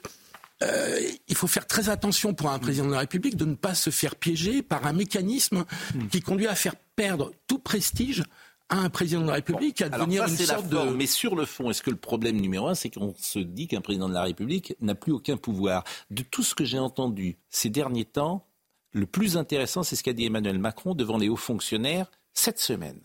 il faut faire très attention pour un président de la République de ne pas se faire piéger par un mécanisme qui conduit à faire perdre tout prestige à un président de la République, à devenir une sorte de... Mais sur le fond, est-ce que le problème numéro 1, c'est qu'on se dit qu'un président de la République n'a plus aucun pouvoir? De tout ce que j'ai entendu ces derniers temps, le plus intéressant, c'est ce qu'a dit Emmanuel Macron devant les hauts fonctionnaires cette semaine.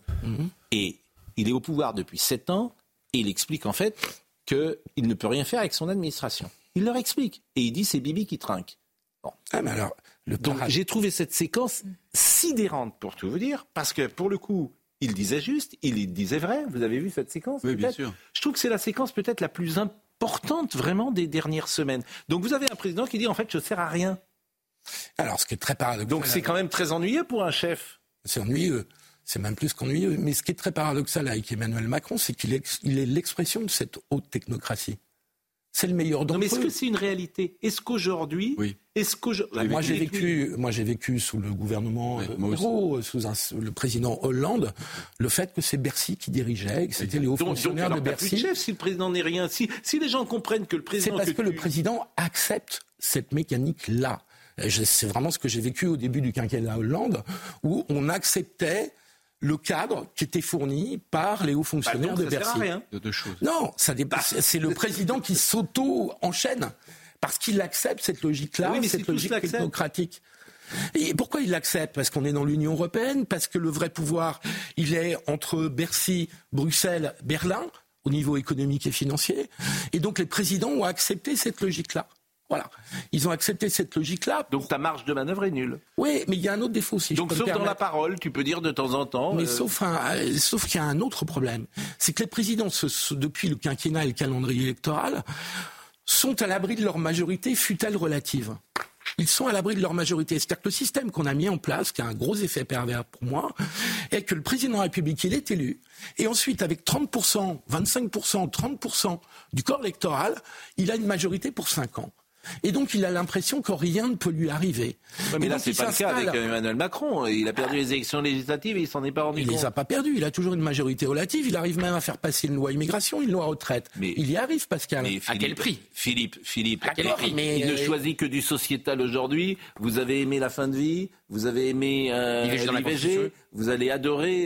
Et il est au pouvoir depuis 7 ans, et il explique en fait qu'il ne peut rien faire avec son administration. Il leur explique. Et il dit, c'est Bibi qui trinque. Bon. Mais alors, donc j'ai trouvé cette séquence sidérante, pour tout vous dire, parce que pour le coup, il disait juste, il disait vrai. Vous avez vu cette séquence? Oui, bien sûr. Je trouve que c'est la séquence peut-être la plus importante vraiment des dernières semaines. Donc vous avez un président qui dit, en fait, je ne sers à rien. Alors, ce qui est très paradoxal... Donc c'est quand même très ennuyeux pour un chef. C'est ennuyeux. C'est même plus qu'ennuyeux. Mais ce qui est très paradoxal avec Emmanuel Macron, c'est qu'il est l'expression de cette haute technocratie. C'est le meilleur d'entre eux. Mais est-ce que c'est une réalité? Est-ce qu'aujourd'hui... Oui. Moi, j'ai vécu sous le gouvernement sous le président Hollande, le fait que c'est Bercy qui dirigeait, que c'était les hauts fonctionnaires de Bercy. Plus de chef, si le président n'est rien, si les gens comprennent que le président... C'est parce que le président accepte cette mécanique-là. C'est vraiment ce que j'ai vécu au début du quinquennat Hollande, où on acceptait le cadre qui était fourni par les hauts fonctionnaires de Bercy. Ça sert à rien. De deux choses. Non, c'est le président qui s'auto-enchaîne parce qu'il accepte cette logique-là, cette logique technocratique. Et pourquoi il l'accepte? Parce qu'on est dans l'Union européenne, parce que le vrai pouvoir, il est entre Bercy, Bruxelles, Berlin, au niveau économique et financier. Et donc les présidents ont accepté cette logique-là. Voilà. Ils ont accepté cette logique-là. Donc ta marge de manœuvre est nulle. Oui, mais il y a un autre défaut. Donc sauf dans la parole, tu peux dire de temps en temps... Mais sauf qu'il y a un autre problème. C'est que les présidents, depuis le quinquennat et le calendrier électoral, sont à l'abri de leur majorité, fût-elle relative. Ils sont à l'abri de leur majorité. C'est-à-dire que le système qu'on a mis en place, qui a un gros effet pervers pour moi, est que le président de la République, il est élu, et ensuite, avec 30%, 25%, 30% du corps électoral, il a une majorité pour 5 ans. Et donc, il a l'impression que rien ne peut lui arriver. Ouais, mais là, c'est pas le cas avec Emmanuel Macron. Il a perdu les élections législatives et il s'en est pas rendu compte. Il les a pas perdues. Il a toujours une majorité relative. Il arrive même à faire passer une loi immigration, une loi retraite. Mais il y arrive, Pascal. Mais à quel prix? Philippe, à quel prix? Il ne choisit que du sociétal aujourd'hui. Vous avez aimé la fin de vie, vous avez aimé l'IVG, vous allez adorer...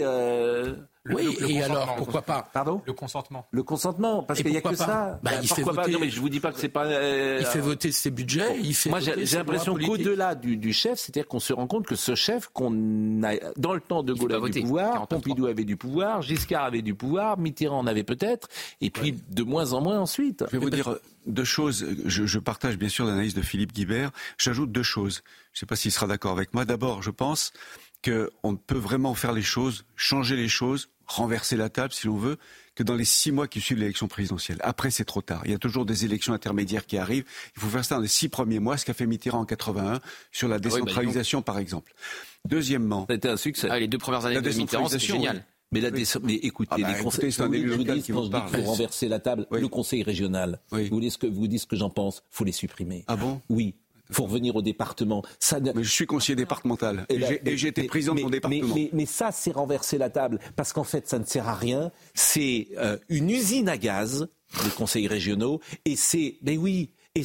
Oui, et alors, pourquoi pas? Pardon? Le consentement. Le consentement, parce qu'il n'y a que ça. Il fait voter... Non, mais je vous dis pas que c'est pas... Il fait voter ses budgets, Moi, j'ai l'impression qu'au-delà du chef, c'est-à-dire qu'on se rend compte que ce chef, qu'on a... Dans le temps, De Gaulle avait du pouvoir, Pompidou avait du pouvoir, Giscard avait du pouvoir, Mitterrand en avait peut-être, et puis de moins en moins ensuite. Je vais vous dire 2 choses. Je partage bien sûr l'analyse de Philippe Guibert. J'ajoute 2 choses. Je ne sais pas s'il sera d'accord avec moi. D'abord, je pense qu'on peut vraiment faire les choses, changer les choses, renverser la table si l'on veut, que dans les 6 mois qui suivent l'élection présidentielle. Après, c'est trop tard. Il y a toujours des élections intermédiaires qui arrivent. Il faut faire ça dans les 6 premiers mois, ce qu'a fait Mitterrand en 81 sur la décentralisation, par exemple. Deuxièmement, c'était un succès. Les 2 premières années de Mitterrand, c'est génial. Mais, mais écoutez, les conseils, c'est un élu local qui vous parle. Il faut renverser la table. Oui. Le conseil régional, vous dites ce que j'en pense, il faut les supprimer. Ah bon? Oui. Il faut revenir au département. Mais je suis conseiller départemental et j'ai été président de mon département. Mais ça, c'est renverser la table. Parce qu'en fait, ça ne sert à rien. C'est une usine à gaz, les conseils régionaux. Et c'est, mais oui, et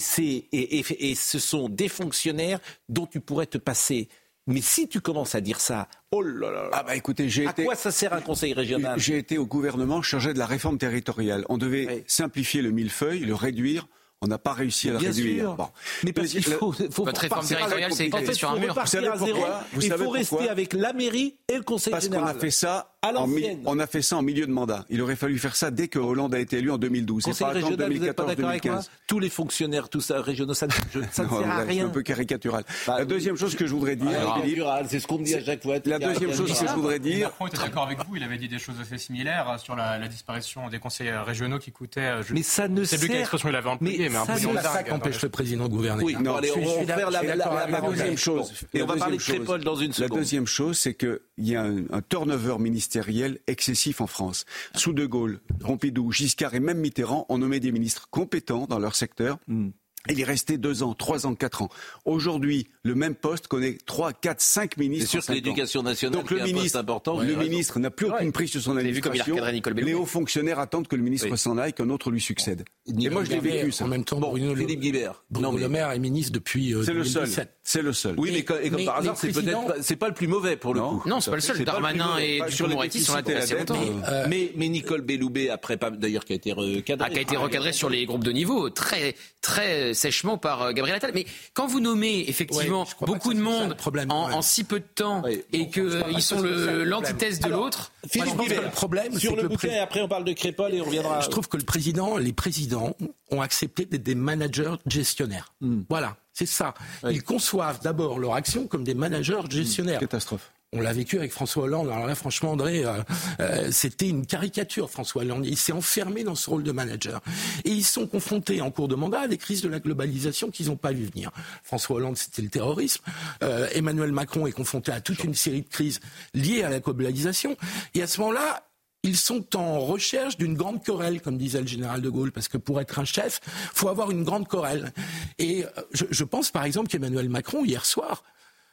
ce sont des fonctionnaires dont tu pourrais te passer. Mais si tu commences à dire ça, oh là là, ah bah écoutez, quoi ça sert un conseil régional? J'ai été au gouvernement chargé de la réforme territoriale. On devait simplifier le millefeuille, le réduire. On n'a pas réussi à le réduire. Bon. Mais parce qu'il faut votre réforme territoriale, c'est éclaté sur un mur. Vous savez pourquoi? Il faut rester avec la mairie et le conseil général. Parce qu'on a fait ça on a fait ça en milieu de mandat. Il aurait fallu faire ça dès que Hollande a été élu en 2012. Conseil régional, vous n'êtes pas d'accord avec moi? Tous les fonctionnaires, tout ça, régionaux, ça ne sert à rien. C'est un peu caricatural. La deuxième chose que je voudrais dire, c'est ce qu'on me dit à chaque fois. La deuxième chose que je voudrais dire. Macron était d'accord avec vous. Il avait dit des choses assez similaires sur la disparition des conseils régionaux qui coûtaient. Mais ça ne sert. C'est plus quelle expression il avait employée, mais un peu ça qu'empêche le président de gouverner. Oui, non, allez, on va faire la deuxième chose. Et on va parler de Crépol dans une seconde. La deuxième chose, c'est qu'il y a un turnover ministériel excessif en France. Sous De Gaulle, Pompidou, Giscard et même Mitterrand ont nommé des ministres compétents dans leur secteur. Il est resté 2 ans, 3 ans, 4 ans. Aujourd'hui, le même poste connaît 3, 4, 5 ministres. C'est sûr que l'éducation nationale, donc le ministre, important, le ministre n'a plus aucune prise sur son administration. Les hauts fonctionnaires attendent que le ministre s'en aille, qu'un autre lui succède. Et moi, je l'ai vécu ça. En même temps, Philippe Guibert. Bruno Le Maire est ministre depuis 2017. C'est le seul. Oui, mais comme par hasard, c'est pas le plus mauvais pour le coup. Non, c'est pas le seul. Darmanin et Dupond-Moretti sont là depuis assez longtemps. Mais Nicole Belloubet, après, d'ailleurs, qui a été recadrée. Qui a été recadrée sur les groupes de niveau, très sèchement par Gabriel Attal. Mais quand vous nommez effectivement beaucoup de monde en si peu de temps et qu'ils sont l'antithèse de l'autre, je pense que le problème, sur le bouquin, et après on parle de Crépol et on reviendra. Je trouve que les présidents ont accepté d'être des managers gestionnaires. Voilà, c'est ça. Ils conçoivent d'abord leur action comme des managers gestionnaires. Catastrophe. On l'a vécu avec François Hollande. Alors là, franchement, André, c'était une caricature, François Hollande. Il s'est enfermé dans ce rôle de manager. Et ils sont confrontés en cours de mandat à des crises de la globalisation qu'ils n'ont pas vu venir. François Hollande, c'était le terrorisme. Emmanuel Macron est confronté à toute une série de crises liées à la globalisation. Et à ce moment-là, ils sont en recherche d'une grande querelle, comme disait le général de Gaulle, parce que pour être un chef, il faut avoir une grande querelle. Et je pense par exemple qu'Emmanuel Macron, hier soir,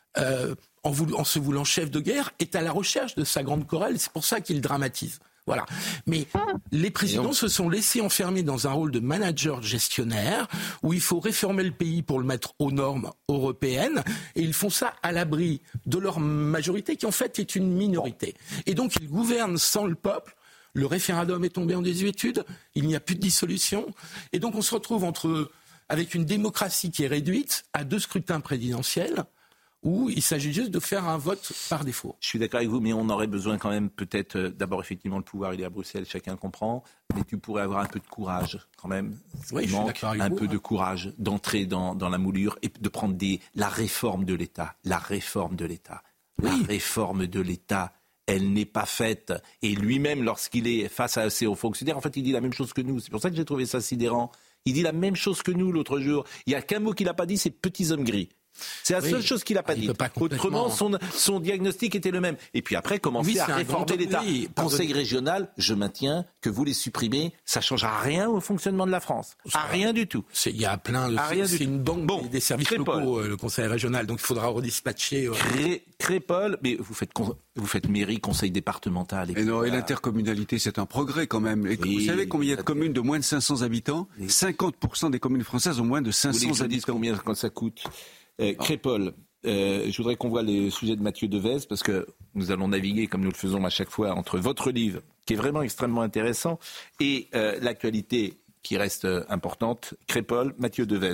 en se voulant chef de guerre, est à la recherche de sa grande querelle. C'est pour ça qu'il dramatise. Voilà. Mais les présidents se sont laissés enfermer dans un rôle de manager gestionnaire où il faut réformer le pays pour le mettre aux normes européennes et ils font ça à l'abri de leur majorité qui en fait est une minorité. Et donc ils gouvernent sans le peuple. Le référendum est tombé en désuétude. Il n'y a plus de dissolution. Et donc on se retrouve avec une démocratie qui est réduite à 2 scrutins présidentiels où il s'agit juste de faire un vote par défaut. Je suis d'accord avec vous, mais on aurait besoin quand même peut-être, d'abord effectivement le pouvoir il est à Bruxelles, chacun comprend, mais tu pourrais avoir un peu de courage quand même. Oui, je suis d'accord avec vous. Un peu de courage d'entrer dans la moulure et de prendre la réforme de l'État. La réforme de l'État. La réforme de l'État, elle n'est pas faite. Et lui-même, lorsqu'il est face à ses hauts fonctionnaires, en fait il dit la même chose que nous. C'est pour ça que j'ai trouvé ça sidérant. Il dit la même chose que nous l'autre jour. Il n'y a qu'un mot qu'il n'a pas dit, c'est petits hommes gris. C'est la seule chose qu'il n'a pas dit. Autrement, son diagnostic était le même. Et puis après, commencer à réformer l'État. Conseil régional, je maintiens que vous les supprimez, ça ne changera rien au fonctionnement de la France. Rien du tout. Il y a plein de... C'est une banque des services locaux, le Conseil régional, donc il faudra redispatcher... Crépol, mais vous faites mairie, conseil départemental... Et l'intercommunalité, c'est un progrès quand même. Vous savez combien il y a de communes de moins de 500 habitants ? 50% des communes françaises ont moins de 500 habitants. Combien ça coûte ? Crépol, je voudrais qu'on voit les sujets de Mathieu Devez, parce que nous allons naviguer, comme nous le faisons à chaque fois, entre votre livre, qui est vraiment extrêmement intéressant, et l'actualité qui reste importante. Crépol, Mathieu Devez.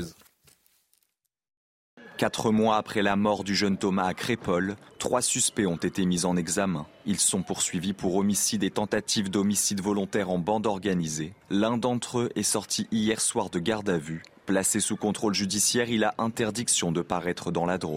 4 mois après la mort du jeune Thomas à Crépol, 3 suspects ont été mis en examen. Ils sont poursuivis pour homicide et tentative d'homicide volontaire en bande organisée. L'un d'entre eux est sorti hier soir de garde à vue. Placé sous contrôle judiciaire, il a interdiction de paraître dans la Drôme.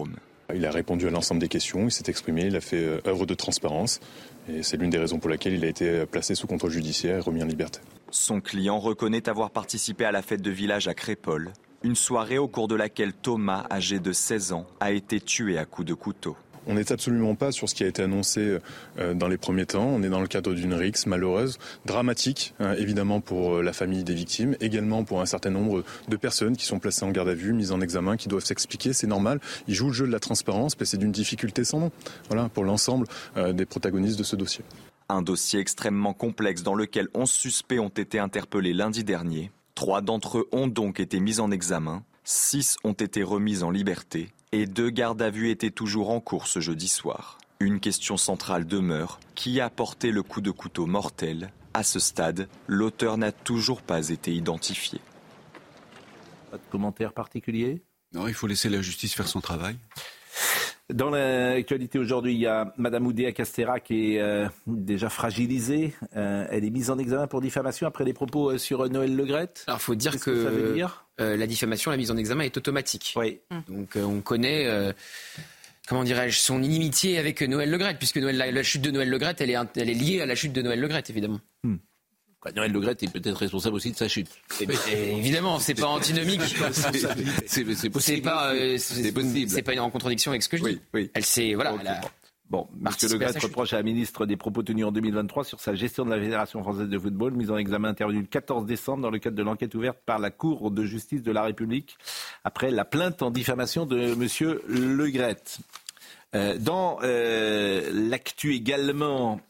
Il a répondu à l'ensemble des questions, il s'est exprimé, il a fait œuvre de transparence et c'est l'une des raisons pour laquelle il a été placé sous contrôle judiciaire et remis en liberté. Son client reconnaît avoir participé à la fête de village à Crépol, une soirée au cours de laquelle Thomas, âgé de 16 ans, a été tué à coups de couteau. On n'est absolument pas sur ce qui a été annoncé dans les premiers temps. On est dans le cadre d'une rixe malheureuse, dramatique, évidemment pour la famille des victimes, également pour un certain nombre de personnes qui sont placées en garde à vue, mises en examen, qui doivent s'expliquer. C'est normal. Ils jouent le jeu de la transparence, mais c'est d'une difficulté sans nom. Voilà, pour l'ensemble des protagonistes de ce dossier. Un dossier extrêmement complexe dans lequel 11 suspects ont été interpellés lundi dernier. 3 d'entre eux ont donc été mis en examen. 6 ont été remis en liberté. Et 2 gardes à vue étaient toujours en cours ce jeudi soir. Une question centrale demeure. Qui a porté le coup de couteau mortel ? À ce stade, l'auteur n'a toujours pas été identifié. Pas de commentaire particulier ? Non, il faut laisser la justice faire son travail. Dans l'actualité aujourd'hui, il y a Madame Oudéa Castéra qui est déjà fragilisée. Elle est mise en examen pour diffamation après les propos sur Noël Le Graët. Alors, il faut dire que ça veut dire la diffamation, la mise en examen est automatique. Oui. Donc, on connaît, comment dirais-je, son inimitié avec Noël Le Graët, puisque la chute de Noël Le Graët, elle est liée à la chute de Noël Le Graët, évidemment. Noël Le Graët est peut-être responsable aussi de sa chute. Évidemment, c'est pas antinomique. C'est possible. C'est possible. C'est pas en contradiction avec ce que je dis. Oui. Elle s'est, voilà. Bon, M. Le Graët reproche à la ministre des propos tenus en 2023 sur sa gestion de la Fédération française de football, mise en examen intervenue le 14 décembre dans le cadre de l'enquête ouverte par la Cour de justice de la République après la plainte en diffamation de M. Le Graët. Dans l'actu également,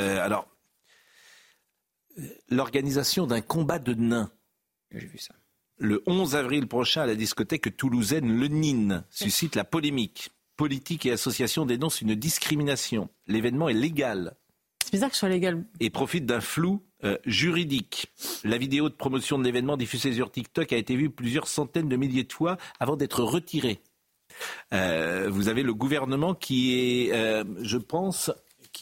l'organisation d'un combat de nains. J'ai vu ça. Le 11 avril prochain à la discothèque toulousaine Le Nine suscite la polémique. Politique et associations dénoncent une discrimination. L'événement est légal. C'est bizarre que ce soit légal. Et profite d'un flou juridique. La vidéo de promotion de l'événement diffusée sur TikTok a été vue plusieurs centaines de milliers de fois avant d'être retirée. Vous avez le gouvernement qui est, je pense,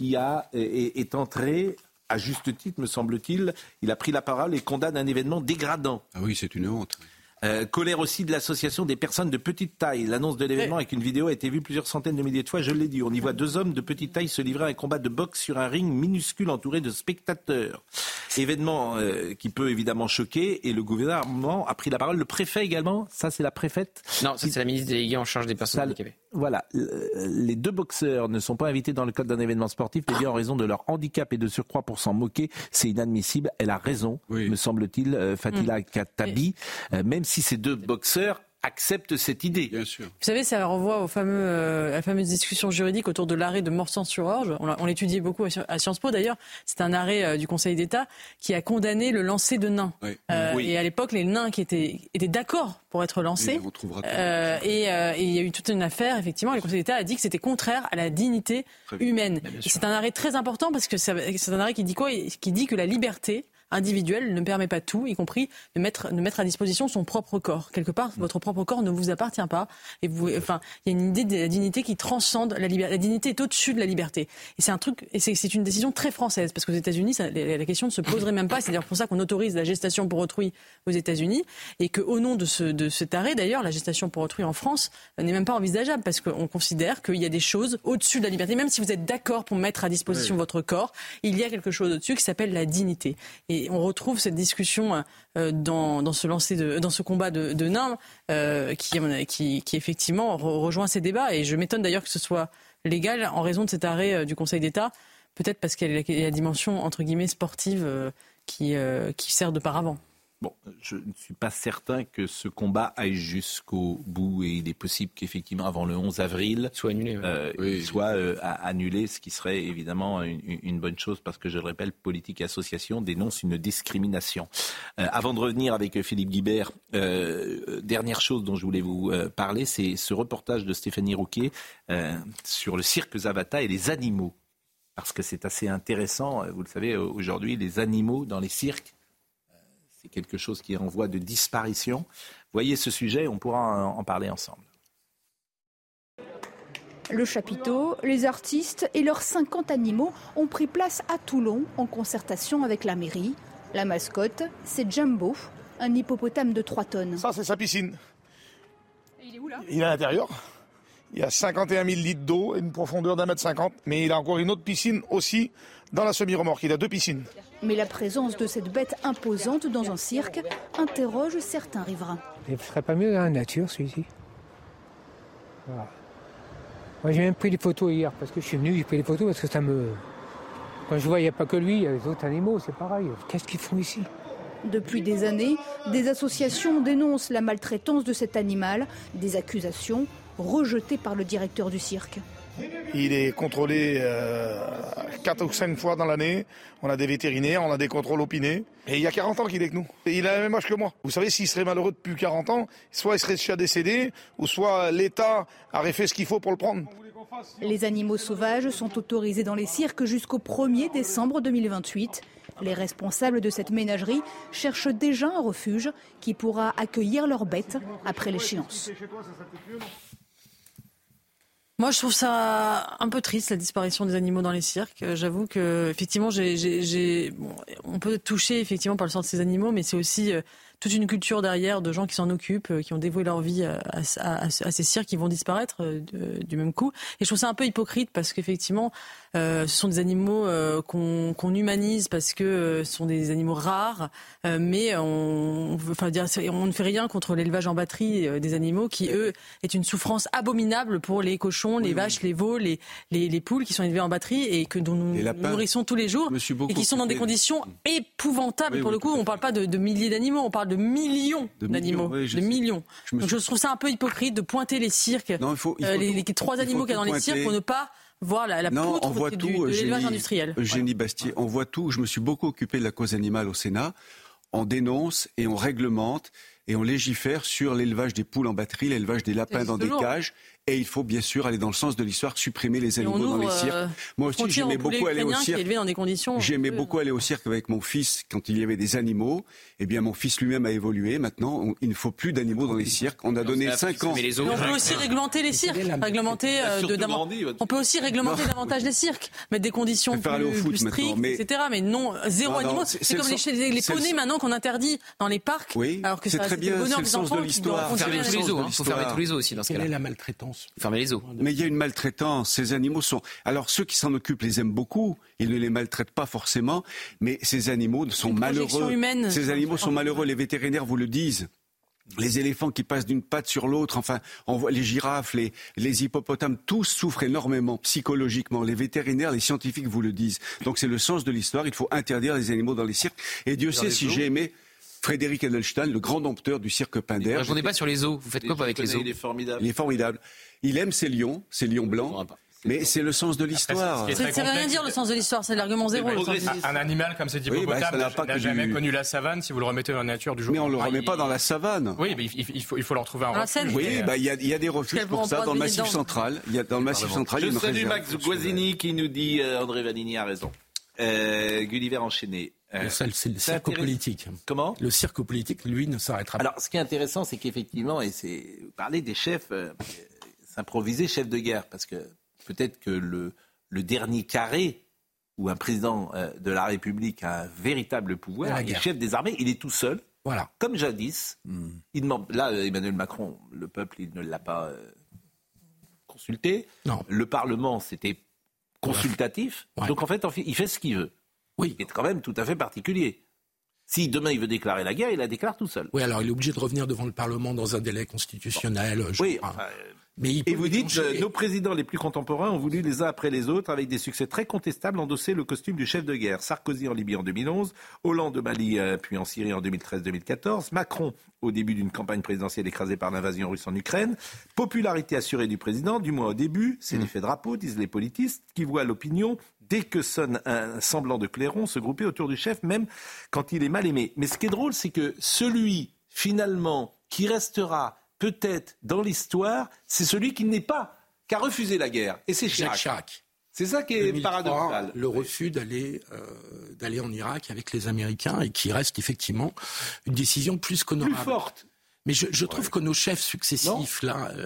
est entré, à juste titre, me semble-t-il, il a pris la parole et condamne un événement dégradant. Ah oui, c'est une honte. Colère aussi de l'association des personnes de petite taille. L'annonce de l'événement avec une vidéo a été vue plusieurs centaines de milliers de fois, je l'ai dit. On y voit 2 hommes de petite taille se livrer à un combat de boxe sur un ring minuscule entouré de spectateurs. Événement qui peut évidemment choquer et le gouvernement a pris la parole. Le préfet également, ça c'est la préfète. Non, ça c'est la ministre déléguée en charge des personnes handicapées. Voilà, les 2 boxeurs ne sont pas invités dans le cadre d'un événement sportif, eh bien en raison de leur handicap et de surcroît pour s'en moquer, c'est inadmissible. Elle a raison, me semble-t-il, Fatila Katabi, même si ces 2 boxeurs acceptent cette idée. Bien sûr. Vous savez, ça renvoie à la fameuse discussion juridique autour de l'arrêt de Morsan-sur-Orge. On l'étudie beaucoup à Sciences Po d'ailleurs. C'est un arrêt du Conseil d'État qui a condamné le lancer de nains. Oui. Et à l'époque, les nains qui étaient d'accord pour être lancés. Et il y a eu toute une affaire, effectivement. Le Conseil d'État a dit que c'était contraire à la dignité humaine. Et c'est un arrêt très important parce que c'est un arrêt qui dit quoi ? Qui dit que la liberté individuel ne permet pas tout, y compris de mettre à disposition son propre corps. Quelque part, votre propre corps ne vous appartient pas. Et il y a une idée de la dignité qui transcende la liberté. La dignité est au-dessus de la liberté. Et c'est un truc, et c'est une décision très française, parce qu'aux États-Unis, la question ne se poserait même pas. C'est d'ailleurs pour ça qu'on autorise la gestation pour autrui aux États-Unis, et qu'au nom de cet arrêt, d'ailleurs, la gestation pour autrui en France n'est même pas envisageable, parce qu'on considère qu'il y a des choses au-dessus de la liberté. Même si vous êtes d'accord pour mettre à disposition votre corps, il y a quelque chose au-dessus qui s'appelle la dignité. Et on retrouve cette discussion dans ce combat de nains qui effectivement rejoint ces débats. Et je m'étonne d'ailleurs que ce soit légal en raison de cet arrêt du Conseil d'État, peut-être parce qu'il y a la dimension entre guillemets sportive qui sert de paravent. Bon, je ne suis pas certain que ce combat aille jusqu'au bout et il est possible qu'effectivement avant le 11 avril soit annulé, annulé, ce qui serait évidemment une bonne chose parce que je le rappelle, Politique et Association dénonce une discrimination. Avant de revenir avec Philippe Guibert, dernière chose dont je voulais vous parler, c'est ce reportage de Stéphanie Rouquier sur le cirque Zavata et les animaux. Parce que c'est assez intéressant, vous le savez, aujourd'hui, les animaux dans les cirques, c'est quelque chose qui est en voie de disparition. Voyez ce sujet, on pourra en parler ensemble. Le chapiteau, les artistes et leurs 50 animaux ont pris place à Toulon en concertation avec la mairie. La mascotte, c'est Jumbo, un hippopotame de 3 tonnes. Ça, c'est sa piscine. Et il est où là ? Il est à l'intérieur. Il y a 51 000 litres d'eau et une profondeur d'1,50 m. Mais il a encore une autre piscine aussi dans la semi-remorque. Il a 2 piscines. Mais la présence de cette bête imposante dans un cirque interroge certains riverains. Il ne serait pas mieux dans la nature, celui-ci. Voilà. Moi, j'ai même pris des photos hier, parce que je suis venu, j'ai pris des photos parce que ça me... Quand je vois, il n'y a pas que lui, il y a les autres animaux, c'est pareil. Qu'est-ce qu'ils font ici ? Depuis des années, des associations dénoncent la maltraitance de cet animal, des accusations rejetées par le directeur du cirque. Il est contrôlé 4 ou 5 fois dans l'année. On a des vétérinaires, on a des contrôles opinés. Et il y a 40 ans qu'il est avec nous. Et il a le même âge que moi. Vous savez, s'il serait malheureux depuis 40 ans, soit il serait déjà décédé, ou soit l'État aurait fait ce qu'il faut pour le prendre. Les animaux sauvages sont autorisés dans les cirques jusqu'au 1er décembre 2028. Les responsables de cette ménagerie cherchent déjà un refuge qui pourra accueillir leurs bêtes après l'échéance. Moi, je trouve ça un peu triste, la disparition des animaux dans les cirques. J'avoue que, effectivement, on peut être touché effectivement par le sort de ces animaux, mais c'est aussi toute une culture derrière de gens qui s'en occupent, qui ont dévoué leur vie à ces cirques qui vont disparaître du même coup. Et je trouve ça un peu hypocrite parce qu'effectivement, ce sont des animaux qu'on humanise parce que ce sont des animaux rares, mais on ne fait rien contre l'élevage en batterie des animaux qui, eux, est une souffrance abominable pour les cochons, les vaches, les veaux, les poules qui sont élevés en batterie et que dont nous nourrissons tous les jours et qui sont dans des conditions épouvantables. Pour le coup, on ne parle pas de milliers d'animaux, on parle de millions d'animaux. De millions. Donc je trouve ça un peu hypocrite de pointer les cirques, les 3 animaux qu'il y a dans les cirques pour ne pas voir la poutre de l'élevage industriel. Eugénie Bastier, on voit tout. Je me suis beaucoup occupé de la cause animale au Sénat. On dénonce et on réglemente et on légifère sur l'élevage des poules en batterie, l'élevage des lapins dans des cages. Et il faut bien sûr aller dans le sens de l'histoire, supprimer les animaux dans les cirques. Moi aussi, j'aimais beaucoup aller au cirque. J'aimais beaucoup aller au cirque avec mon fils quand il y avait des animaux. Eh bien, mon fils lui-même a évolué. Maintenant, il ne faut plus d'animaux dans les cirques. On a donné 5 ans. Mais on peut aussi réglementer les cirques. On peut aussi réglementer davantage les cirques. Mettre des conditions plus strictes, etc. Mais non, zéro animaux. C'est comme les poneys maintenant qu'on interdit dans les parcs. Alors que c'est le bonheur des enfants. Il faut fermer tous les zoos. Il faut fermer tous les zoos aussi dans ce cas-là. Quelle est la maltraitance ? Fermer les eaux. Mais il y a une maltraitance. Ces animaux sont... Alors, ceux qui s'en occupent les aiment beaucoup. Ils ne les maltraitent pas forcément. Mais ces animaux sont malheureux. Ces animaux sont malheureux. Les vétérinaires vous le disent. Les éléphants qui passent d'une patte sur l'autre, enfin, on voit les girafes, les hippopotames, tous souffrent énormément psychologiquement. Les vétérinaires, les scientifiques vous le disent. Donc c'est le sens de l'histoire. Il faut interdire les animaux dans les cirques. Et Dieu sait si j'ai aimé Frédéric Edelstein, le grand dompteur du cirque Pinder. Ne répondez pas sur les zoos. Vous faites quoi avec les zoos ? Il est formidable. Il est formidable. Il aime ces lions blancs. Mais c'est le sens de l'histoire. C'est rien dire le sens de l'histoire, c'est l'argument zéro. Un animal comme cet hippopotame n'a jamais connu la savane si vous le remettez dans la nature du jour. Mais on ne le remet pas dans la savane. Oui, mais il faut leur trouver un refuge. Oui, il y a des refuges pour ça dans le Massif central. Dans le Massif central, je salue Max Guazzini qui nous dit André Vanini a raison. Gulliver enchaîné. C'est le cirque politique. Comment ? Le cirque politique, lui, ne s'arrêtera pas. Alors, ce qui est intéressant, c'est qu'effectivement, et c'est parler des chefs, s'improviser chef de guerre, parce que peut-être que le dernier carré où un président de la République a un véritable pouvoir, il est chef des armées, il est tout seul, comme jadis. Il demande, là, Emmanuel Macron, le peuple, il ne l'a pas consulté. Non. Le Parlement, c'était consultatif. Ouais. Donc en fait, il fait ce qu'il veut. Oui. C'est quand même tout à fait particulier. Si demain il veut déclarer la guerre, il la déclare tout seul. Oui, alors il est obligé de revenir devant le Parlement dans un délai constitutionnel. Oui. Et vous dites, nos présidents les plus contemporains ont voulu les uns après les autres, avec des succès très contestables, endosser le costume du chef de guerre. Sarkozy en Libye en 2011, Hollande au Mali puis en Syrie en 2013-2014, Macron au début d'une campagne présidentielle écrasée par l'invasion russe en Ukraine. Popularité assurée du président, du moins au début, c'est l'effet drapeau, disent les politistes, qui voient l'opinion, dès que sonne un semblant de clairon, se grouper autour du chef, même quand il est mal aimé. Mais ce qui est drôle, c'est que celui, finalement, qui restera peut-être dans l'histoire, c'est celui qui a refusé la guerre. Et c'est Chirac. C'est ça qui est paradoxal. Le refus d'aller en Irak avec les Américains et qui reste effectivement une décision plus qu'honorable. Plus forte. Mais je trouve que nos chefs successifs,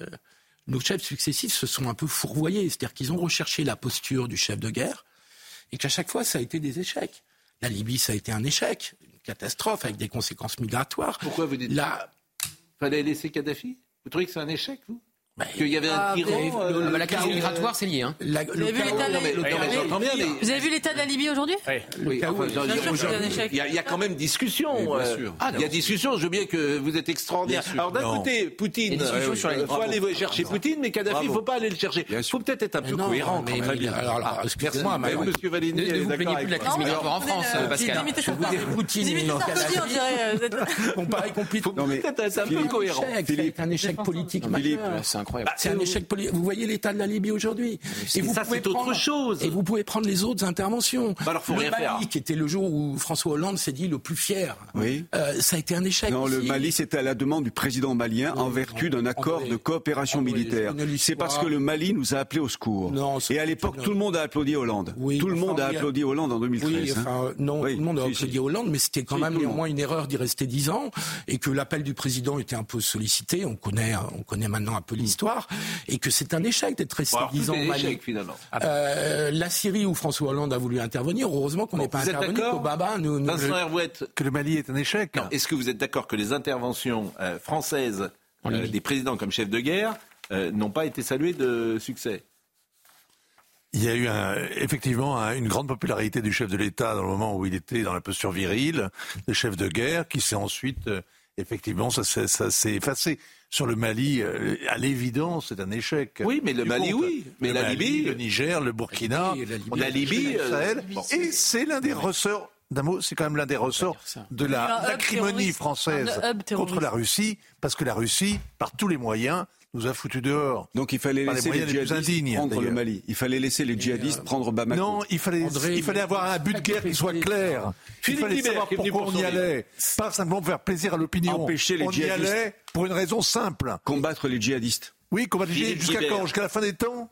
se sont un peu fourvoyés. C'est-à-dire qu'ils ont recherché la posture du chef de guerre et qu'à chaque fois, ça a été des échecs. La Libye, ça a été un échec, une catastrophe avec des conséquences migratoires. Pourquoi vous dites ça ? Fallait laisser Kadhafi ? Vous trouvez que c'est un échec, vous ? Qu'il y avait un tyran. La crise migratoire, c'est lié. Hein. Vous avez vu l'état de la Libye aujourd'hui? Oui. Il y a quand même discussion. Il y a discussion. Je veux bien que vous êtes extraordinaire. Alors d'un côté, Poutine, il faut aller chercher Poutine, mais Kadhafi, il ne faut pas aller le chercher. Il faut peut-être être un peu cohérent. Alors, excusez-moi, Monsieur Valigny, ne vous plaignez plus de la crise migratoire en France, Pascal. Je vous dis, Poutine, on paraît compliqué. Il faut peut-être être un peu cohérent. C'est un échec politique. C'est incroyable. C'est un échec politique. Vous voyez l'état de la Libye aujourd'hui. Et ça, c'est autre chose. Et vous pouvez prendre les autres interventions. Alors, faut rien faire. Le Mali, qui était le jour où François Hollande s'est dit le plus fier. Oui. Ça a été un échec. Non, le Mali, c'était à la demande du président malien en vertu d'un accord de coopération militaire. C'est parce que le Mali nous a appelés au secours. Et à l'époque, tout le monde a applaudi Hollande. Tout le monde a applaudi Hollande en 2013. Non, tout le monde a applaudi Hollande, mais c'était quand même néanmoins une erreur d'y rester 10 ans et que l'appel du président était un peu sollicité. On connaît maintenant un peu l'histoire et que c'est un échec d'être resté 10 ans au Mali. Finalement. La Syrie où François Hollande a voulu intervenir, heureusement qu'on n'est pas intervenu. Que le Mali est un échec. Est-ce que vous êtes d'accord que les interventions françaises des présidents comme chefs de guerre n'ont pas été saluées de succès? Il y a eu effectivement une grande popularité du chef de l'État dans le moment où il était dans la posture virile de chef de guerre, qui s'est ensuite, effectivement, ça s'est effacé. Sur le Mali, à l'évidence, c'est un échec. Oui, mais le Mali, oui. Mais la Libye, le Niger, le Burkina, la Libye, et c'est l'un des ressorts. D'un mot, c'est quand même l'un des ressorts de la acrimonie française contre la Russie, parce que la Russie, par tous les moyens, nous a foutus dehors. Donc il fallait laisser les djihadistes prendre le Mali. Il fallait laisser les djihadistes prendre Bamako. Non, il fallait avoir un but de guerre qui soit clair. Il fallait savoir pourquoi on y allait. Pas simplement pour faire plaisir à l'opinion. Empêcher les djihadistes. On y allait pour une raison simple. Combattre les djihadistes. Oui, combattre les djihadistes. Jusqu'à quand? Jusqu'à la fin des temps?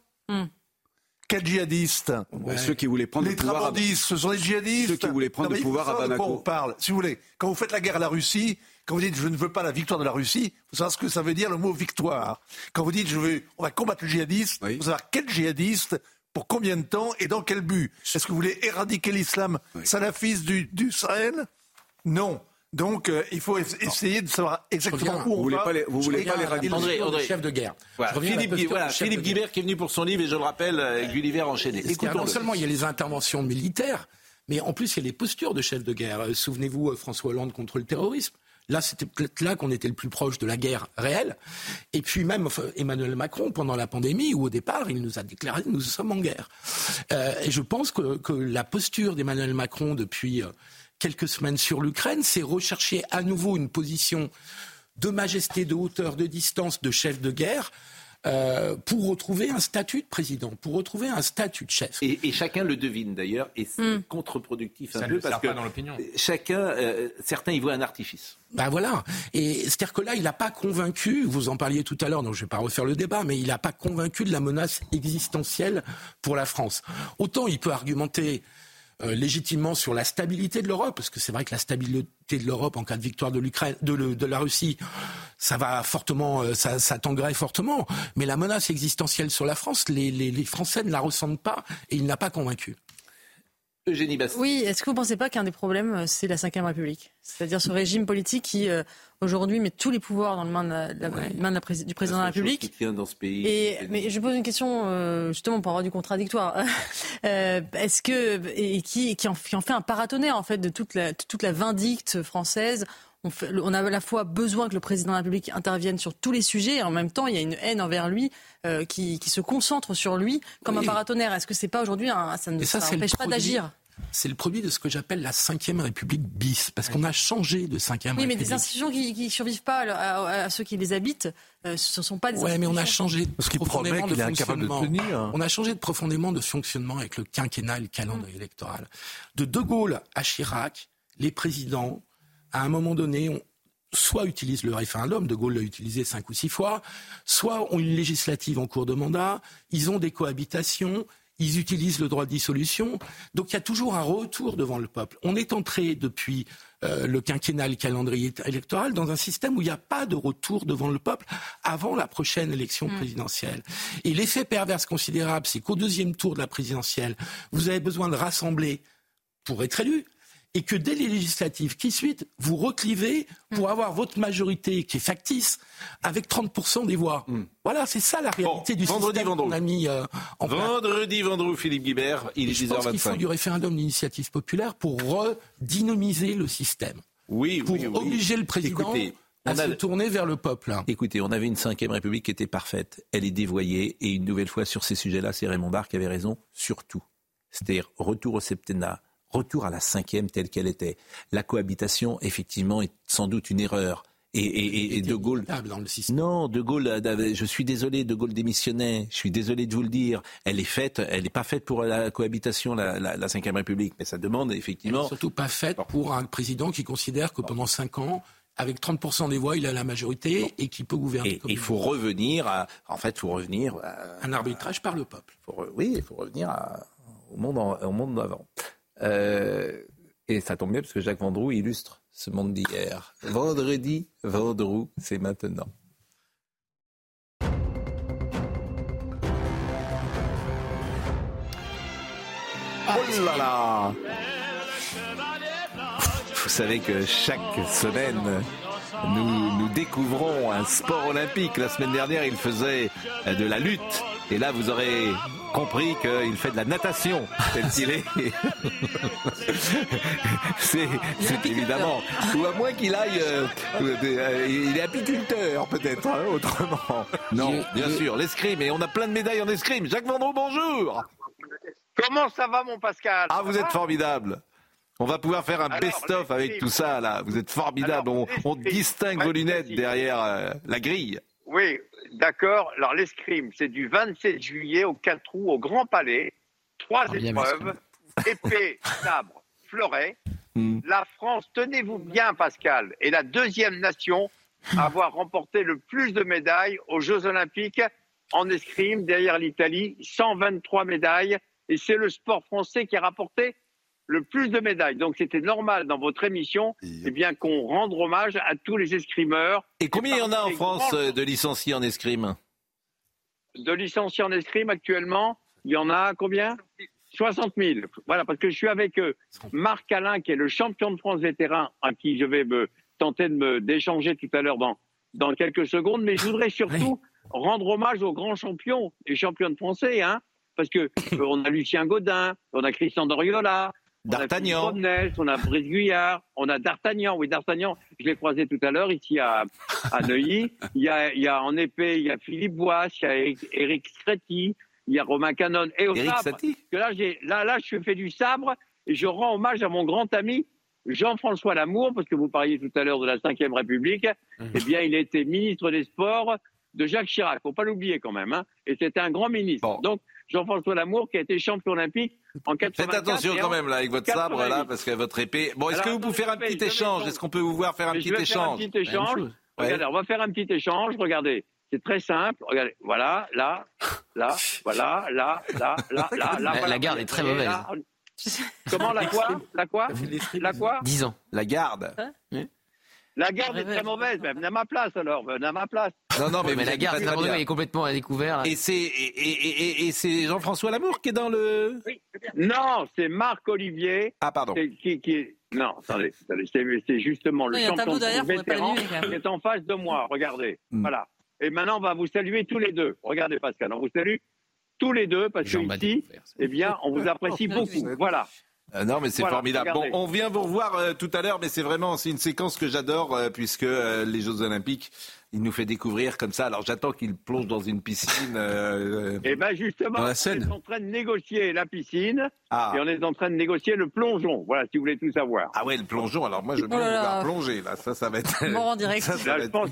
Quels djihadistes? Ceux qui voulaient prendre le pouvoir. Les trabandistes, ce sont les djihadistes. Ceux qui voulaient prendre le pouvoir à Bamako. De quoi on parle? Si vous voulez, quand vous faites la guerre à la Russie, quand vous dites je ne veux pas la victoire de la Russie, vous savez ce que ça veut dire le mot victoire. Quand vous dites on va combattre le djihadiste, vous savez quel djihadiste, pour combien de temps et dans quel but? Est-ce que vous voulez éradiquer l'islam salafiste du Sahel? Non. Donc il faut essayer de savoir exactement où on va. Vous voulez pas l'éradiquer? André, chef de guerre. Voilà. Philippe Guibert qui est venu pour son livre et je le rappelle, Gulliver enchaîné. Non seulement il y a les interventions militaires, mais en plus il y a les postures de chef de guerre. Souvenez-vous François Hollande contre le terrorisme. Là, c'était peut-être là qu'on était le plus proche de la guerre réelle. Et puis même Emmanuel Macron, pendant la pandémie, où au départ, il nous a déclaré « nous sommes en guerre ». Et je pense que la posture d'Emmanuel Macron depuis quelques semaines sur l'Ukraine, c'est rechercher à nouveau une position de majesté, de hauteur, de distance de chef de guerre, pour retrouver un statut de président, pour retrouver un statut de chef. Et chacun le devine d'ailleurs, et c'est contre-productif un peu, parce que certains y voient un artifice. Ben voilà. Et c'est-à-dire que là, il n'a pas convaincu, vous en parliez tout à l'heure, donc je ne vais pas refaire le débat, mais il n'a pas convaincu de la menace existentielle pour la France. Autant il peut argumenter légitimement sur la stabilité de l'Europe, parce que c'est vrai que la stabilité de l'Europe en cas de victoire de l'Ukraine, de la Russie, ça va fortement, ça tanguerait fortement. Mais la menace existentielle sur la France, les Français ne la ressentent pas et il n'a pas convaincu. Eugénie Bastier. Oui, est-ce que vous ne pensez pas qu'un des problèmes, c'est la Ve République? C'est-à-dire ce régime politique qui, aujourd'hui, met tous les pouvoirs dans les mains du président de la République. Qui tient dans ce pays. Mais je pose une question, justement, pour avoir du contradictoire. Est-ce que, et qui en fait un paratonnerre, en fait, de toute la vindicte française? On a à la fois besoin que le président de la République intervienne sur tous les sujets et en même temps il y a une haine envers lui qui se concentre sur lui comme un paratonnerre. Est-ce que c'est pas aujourd'hui ça n'empêche pas d'agir? C'est le produit de ce que j'appelle la Ve République bis, parce qu'on a changé de Ve République. Oui, mais des institutions qui ne survivent pas à ceux qui les habitent, ce ne sont pas des institutions. Oui, mais on a changé profondément de fonctionnement. On a changé profondément de fonctionnement avec le quinquennat et le calendrier électoral. De Gaulle à Chirac, les présidents, à un moment donné, soit utilisent le référendum, De Gaulle l'a utilisé 5 ou 6 fois, soit ont une législative en cours de mandat, ils ont des cohabitations, ils utilisent le droit de dissolution. Donc il y a toujours un retour devant le peuple. On est entré depuis le quinquennat, le calendrier électoral, dans un système où il n'y a pas de retour devant le peuple avant la prochaine élection présidentielle. Et l'effet pervers considérable, c'est qu'au deuxième tour de la présidentielle, vous avez besoin de rassembler pour être élu. et que dès les législatives qui suivent, vous reclivez pour avoir votre majorité qui est factice avec 30% des voix. Voilà, c'est ça la réalité du système qu'on a mis en place. Vendredi, Philippe Guibert, il est 10h25. Je pense qu'il faut du référendum d'initiative populaire pour redynamiser le système. Oui, pour obliger le président à se tourner vers le peuple. Écoutez, on avait une 5e République qui était parfaite. Elle est dévoyée. Et une nouvelle fois, sur ces sujets-là, c'est Raymond Barre qui avait raison sur tout. C'est-à-dire retour au septennat, retour à la 5e telle qu'elle était. La cohabitation, effectivement, est sans doute une erreur. Et De Gaulle... Dans le système. Non, De Gaulle, je suis désolé, De Gaulle démissionnait. Je suis désolé de vous le dire. Elle n'est pas faite pour la cohabitation, la 5e République. Mais ça demande, effectivement... Elle n'est surtout pas faite pour un président qui considère que pendant 5 ans... Avec 30% des voix, il a la majorité et qui peut gouverner. Il faut revenir à... En fait, il faut revenir... Un arbitrage par le peuple. Oui, il faut revenir au monde d'avant. Et ça tombe bien parce que Jacques Vendroux illustre ce monde d'hier. Vendredi, Vendroux, c'est maintenant. Oh là là! Vous savez que chaque semaine, nous découvrons un sport olympique. La semaine dernière, il faisait de la lutte. Et là, vous aurez compris qu'il fait de la natation, tel qu'il est. c'est évidemment. Ou à moins qu'il aille... il est apiculteur, peut-être, hein, autrement. Non, bien sûr, l'escrime. Et on a plein de médailles en escrime. Jacques Vendroux, bonjour. Comment ça va, mon Pascal? Ah, vous êtes formidable. On va pouvoir faire un best-of avec tout ça, là. Vous êtes formidable. On distingue vos lunettes derrière la grille. Oui, d'accord. Alors, l'escrime, c'est du 27 juillet au 4 août au Grand Palais. 3 épreuves. Épée, sabre, fleuret. La France, tenez-vous bien, Pascal, est la 2e nation à avoir remporté le plus de médailles aux Jeux Olympiques en escrime, derrière l'Italie. 123 médailles. Et c'est le sport français qui a rapporté le plus de médailles. Donc c'était normal dans votre émission bien qu'on rende hommage à tous les escrimeurs. Et combien il y en a en France de licenciés en escrime? De licenciés en escrime actuellement, il y en a combien? 60 000. Voilà, parce que je suis avec Marc Alain, qui est le champion de France vétéran, à qui je vais tenter d'échanger tout à l'heure dans quelques secondes. Mais je voudrais surtout rendre hommage aux grands champions, les champions de français, hein, parce que on a Lucien Gaudin, on a Christian Doriola, D'Artagnan. On a Brice Guyard, on a D'Artagnan. Oui, D'Artagnan, je l'ai croisé tout à l'heure ici à Neuilly. Il y a en épée, il y a Philippe Boisse, il y a Éric Stretti, il y a Romain Canon. Et au sabre, que là, je fais du sabre et je rends hommage à mon grand ami Jean-François Lamour, parce que vous parliez tout à l'heure de la 5e République. Eh bien, il était ministre des Sports de Jacques Chirac. Faut pas l'oublier quand même, hein. Et c'était un grand ministre. Bon. Donc, Jean-François Lamour qui a été champion olympique en 84. Faites attention quand même là avec votre sabre là, parce que votre épée. Bon, est-ce que vous pouvez faire un petit échange? Est-ce qu'on peut vous voir faire un petit échange? Regardez, on va faire un petit échange. Regardez, c'est très simple. Regardez, voilà, là, voilà, là. La garde est très mauvaise. Comment la quoi? 10 ans. La garde. La garde est très mauvaise. Venez à ma place alors. Venez à ma place. Non, mais la garde est complètement à découvert. Et c'est Jean-François Lamour qui est dans le. Oui. Non, c'est Marc Olivier. Ah pardon. Non, attendez. C'est justement le champion vétéran qui est en face de moi. Regardez. Voilà. Et maintenant, on va vous saluer tous les deux. Regardez, Pascal, on vous salue tous les deux parce que ici, on vous apprécie beaucoup. Voilà. Non, mais c'est formidable. Regardez. Bon, on vient vous revoir tout à l'heure, mais c'est une séquence que j'adore puisque les Jeux Olympiques, il nous fait découvrir comme ça. Alors j'attends qu'il plonge dans une piscine. Et bien justement, on est en train de négocier la piscine et on est en train de négocier le plongeon. Voilà, si vous voulez tout savoir. Ah ouais, le plongeon. Alors moi, je veux bien vous voir plonger là. Ça va être. Bon, en direct. Ça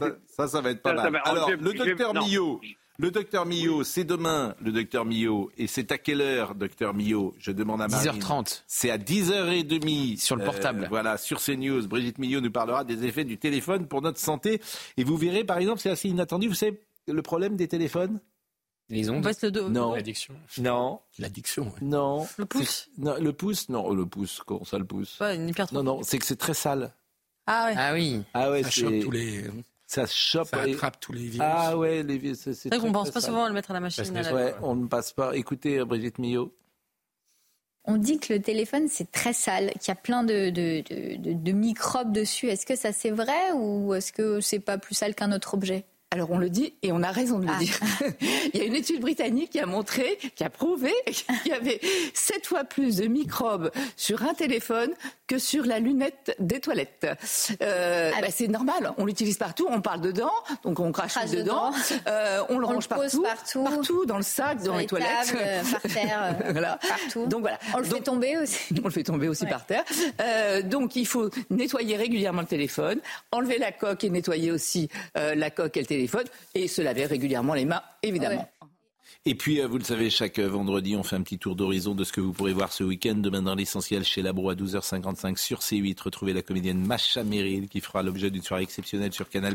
va être pas mal. Alors le docteur Millot. Le docteur Millot, c'est demain, le docteur Millot. Et c'est à quelle heure, docteur Millot? Je demande à Marine. 10h30. C'est à 10h30. Sur le portable. Voilà, sur CNews. Brigitte Millot nous parlera des effets du téléphone pour notre santé. Et vous verrez, par exemple, c'est assez inattendu. Vous savez, le problème des téléphones? Les ondes. Non. L'addiction. Non. L'addiction, oui. Non. Le pouce. Non, le pouce, non. Le pouce, comment ça, le pouce? Pas une hypertrophie. Non, c'est que c'est très sale. Ah ouais. Ah oui. Ah ouais, ça chope tous les... Ça chope. Ça attrape tous les virus. Ah ouais, les virus. C'est vrai qu'on pense pas souvent à le mettre à la machine. Ouais, on ne passe pas. Écoutez, Brigitte Millot. On dit que le téléphone, c'est très sale, qu'il y a plein de microbes dessus. Est-ce que ça, c'est vrai ou est-ce que c'est pas plus sale qu'un autre objet ? Alors on le dit et on a raison de le dire. Il y a une étude britannique qui a prouvé qu'il y avait 7 fois plus de microbes sur un téléphone que sur la lunette des toilettes. C'est normal, on l'utilise partout, on parle dedans, donc on crache dedans, on le range partout, dans le sac, dans les toilettes, par terre, voilà. Partout. Donc voilà. On le fait tomber aussi. On le fait tomber aussi par terre. Donc il faut nettoyer régulièrement le téléphone, enlever la coque et nettoyer aussi la coque et le téléphone et se laver régulièrement les mains, évidemment. Ouais. Et puis, vous le savez, chaque vendredi, on fait un petit tour d'horizon de ce que vous pourrez voir ce week-end. Demain, dans l'essentiel, chez Labro, à 12h55 sur C8, retrouvez la comédienne Macha Merrill qui fera l'objet d'une soirée exceptionnelle sur Canal+.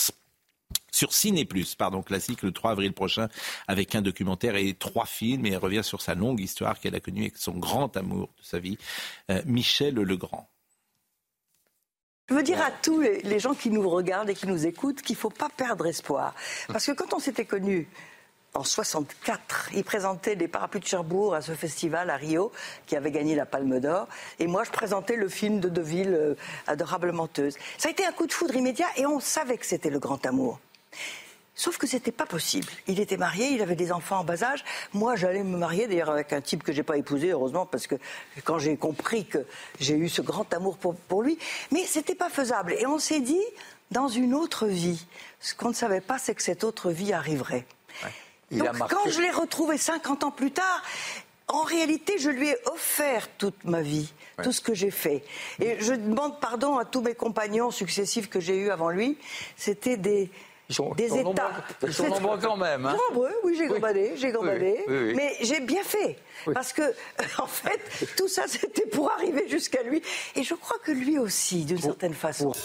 Sur Ciné+, classique, le 3 avril prochain, avec un documentaire et 3 films. Et elle revient sur sa longue histoire qu'elle a connue avec son grand amour de sa vie, Michel Legrand. Je veux dire à tous les gens qui nous regardent et qui nous écoutent qu'il ne faut pas perdre espoir. Parce que quand on s'était connus en 64, il présentait les Parapluies de Cherbourg à ce festival à Rio, qui avait gagné la Palme d'Or. Et moi, je présentais le film de Deville, Adorable menteuse. Ça a été un coup de foudre immédiat et on savait que c'était le grand amour. Sauf que c'était pas possible. Il était marié, il avait des enfants en bas âge. Moi, j'allais me marier, d'ailleurs, avec un type que j'ai pas épousé, heureusement, parce que quand j'ai compris que j'ai eu ce grand amour pour lui, mais c'était pas faisable. Et on s'est dit, dans une autre vie, ce qu'on ne savait pas, c'est que cette autre vie arriverait. Ouais. Donc, quand je l'ai retrouvé 50 ans plus tard, en réalité, je lui ai offert toute ma vie, tout ce que j'ai fait. Et je demande pardon à tous mes compagnons successifs que j'ai eus avant lui. C'était des états. Ils sont nombreux quand même. Hein. Nombreux, oui, j'ai gambadé. Oui. Mais j'ai bien fait. Oui. Parce que, en fait, tout ça, c'était pour arriver jusqu'à lui. Et je crois que lui aussi, d'une certaine façon.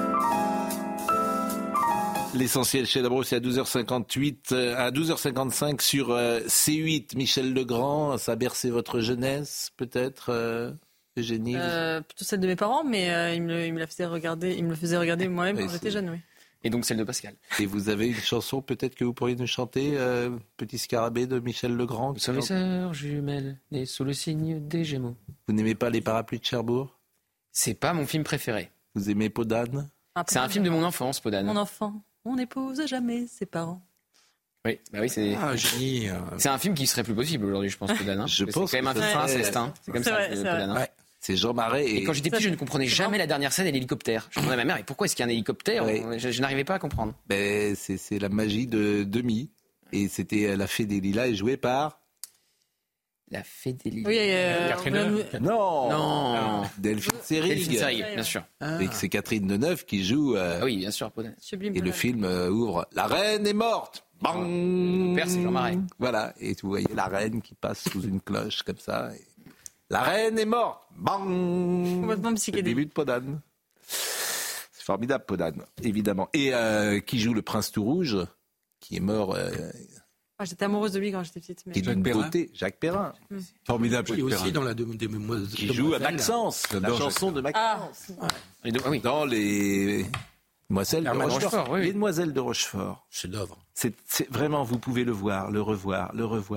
L'essentiel chez Labro, c'est à 12h58, à 12h55 sur C8. Michel Legrand, ça a bercé votre jeunesse, peut-être, Eugénie Plutôt celle de mes parents, mais il me le faisait regarder moi-même quand j'étais jeune, oui. Et donc celle de Pascal. Et vous avez une chanson peut-être que vous pourriez nous chanter, Petit Scarabée de Michel Legrand. Nous sommes les sœurs jumelles, nées sous le signe des Gémeaux. Vous n'aimez pas les Parapluies de Cherbourg ? C'est pas mon film préféré. Vous aimez Peau d'âne ? C'est un film de mon enfance, Peau d'âne. Mon enfant, on n'épouse jamais ses parents. Oui, c'est. C'est un film qui serait plus possible aujourd'hui, je pense, Peau d'âne. Je pense c'est quand même un film inceste, hein. C'est comme ça, Peau d'âne. Ouais. C'est Jean Marais. Et quand j'étais petit, je ne comprenais jamais la dernière scène et l'hélicoptère. Je demandais à ma mère, et pourquoi est-ce qu'il y a un hélicoptère ? Je n'arrivais pas à comprendre. C'est la magie de Demi. Et c'était La Fée des Lilas et jouée par... La Fée des Lilas. Oui, Catherine Non. Delphine Seyrig. Delphine Seyrig, bien sûr. Et c'est Catherine Deneuve qui joue... oui, bien sûr. Et le film ouvre « La reine est morte !» Bang. Le père, c'est Jean Marais. Voilà. Et vous voyez la reine qui passe sous une cloche comme ça... La reine est morte. Bang. Complètement C'est le début de Peau d'âne. C'est formidable, Peau d'âne, évidemment. Et qui joue le prince tout rouge, qui est mort. J'étais amoureuse de lui quand j'étais petite. Qui est d'une beauté, Jacques Perrin. Formidable. Qui Jacques aussi Perrin. dans la Demoiselle. Qui joue à Maxence, la chanson de Maxence. Dans les Demoiselles de Rochefort. Oui. Les Demoiselles de Rochefort. Chef-d'œuvre. C'est vraiment, vous pouvez le voir, le revoir.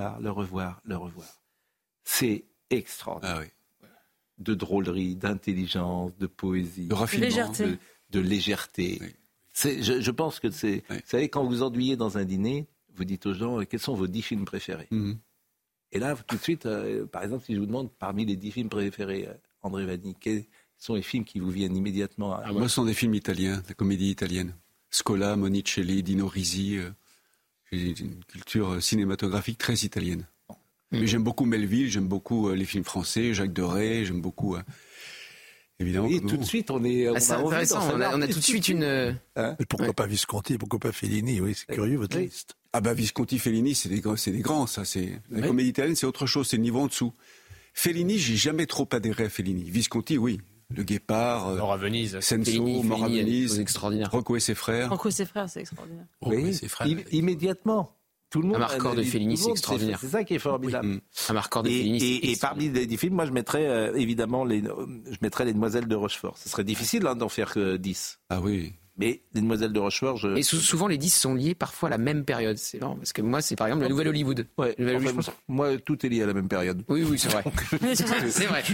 C'est extraordinaire. De drôlerie, d'intelligence, de poésie, de raffinement, de légèreté. Oui. Je pense que c'est... Vous savez, quand vous ennuyez dans un dîner, vous dites aux gens, quels sont vos 10 films préférés ? Et là, tout de suite, par exemple, si je vous demande, parmi les 10 films préférés, André Vanni, quels sont les films qui vous viennent immédiatement à... Moi, ce sont des films italiens, des comédies italiennes. Scola, Monicelli, Dino Risi. J'ai une culture cinématographique très italienne. Mais j'aime beaucoup Melville, j'aime beaucoup les films français, Jacques Deray, j'aime beaucoup... évidemment. Et tout de suite, on est... c'est intéressant, on a tout de suite une... Pourquoi pas Visconti, pourquoi pas Fellini ? Oui, c'est curieux, votre liste. Ah bah Visconti, Fellini, c'est des grands, ça. La comédie italienne, c'est autre chose, c'est le niveau en dessous. Fellini, j'ai jamais trop adhéré à Fellini. Visconti, oui. Le Guépard, Mort à Venise, Senso, Mort à Venise, extraordinaire. Rocco et ses frères. Rocco et ses frères, c'est extraordinaire. Oui, immédiatement. Tout le monde. Un marqueur de Fellini, c'est extraordinaire. C'est ça qui est formidable. Un marqueur de Fellini, c'est et parmi les 10 films, moi, je mettrais évidemment les Demoiselles de Rochefort. Ce serait difficile d'en faire que 10. Ah oui. Mais les Demoiselles de Rochefort, Et souvent, les 10 sont liés parfois à la même période. C'est marrant, parce que moi, c'est par exemple la Nouvelle Hollywood. Ouais, moi, tout est lié à la même période. Oui, c'est vrai. C'est vrai.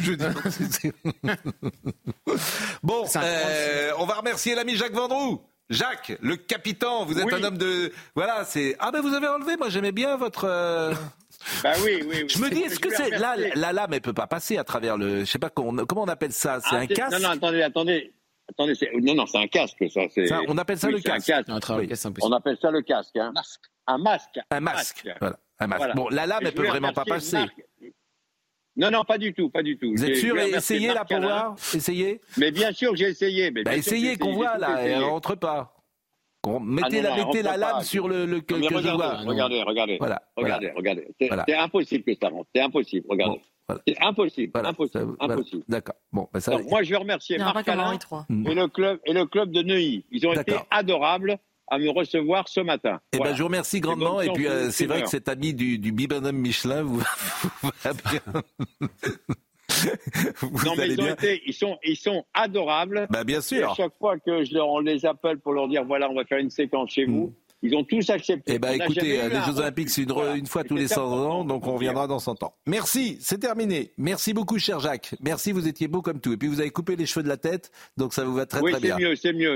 Bon, on va remercier l'ami Jacques Vendroux. Jacques, le capitaine, vous êtes un homme de... Voilà, c'est... Ah ben vous avez enlevé, moi j'aimais bien votre... Bah oui. Je me dis, est-ce que c'est... La lame, elle peut pas passer à travers le... Je sais pas, comment on appelle ça? C'est un casque? Non, attendez, c'est un casque, ça. On appelle ça le casque. On appelle ça le casque. Hein. Un masque. Voilà, un masque. Voilà. Bon, la lame, elle peut vraiment pas passer. Non, pas du tout. Vous êtes sûr? Essayez là pour voir. Essayez. Mais bien sûr que j'ai essayé. Essayez qu'on voit là, elle ne rentre pas. Mettez la lame sur le que je vois. Regardez. Voilà. C'est impossible que ça rentre. C'est impossible. Regardez. Voilà. C'est impossible. Impossible. D'accord. Bon, ça... Donc, moi, je veux remercier Marc Alain et le club de Neuilly. Ils ont été adorables à me recevoir ce matin. Je vous remercie grandement. Et puis, c'est vrai que cet ami du Bibendum Michelin vous va bien. Ils sont adorables. Bien sûr. Et à chaque fois que on les appelle pour leur dire voilà, on va faire une séquence chez vous, ils ont tous accepté. Écoutez, les Jeux Olympiques, c'est une fois tous les 100 ans, donc on reviendra dans 100 ans. Merci, c'est terminé. Merci beaucoup, cher Jacques. Merci, vous étiez beau comme tout. Et puis vous avez coupé les cheveux de la tête, donc ça vous va très bien. Oui, c'est mieux.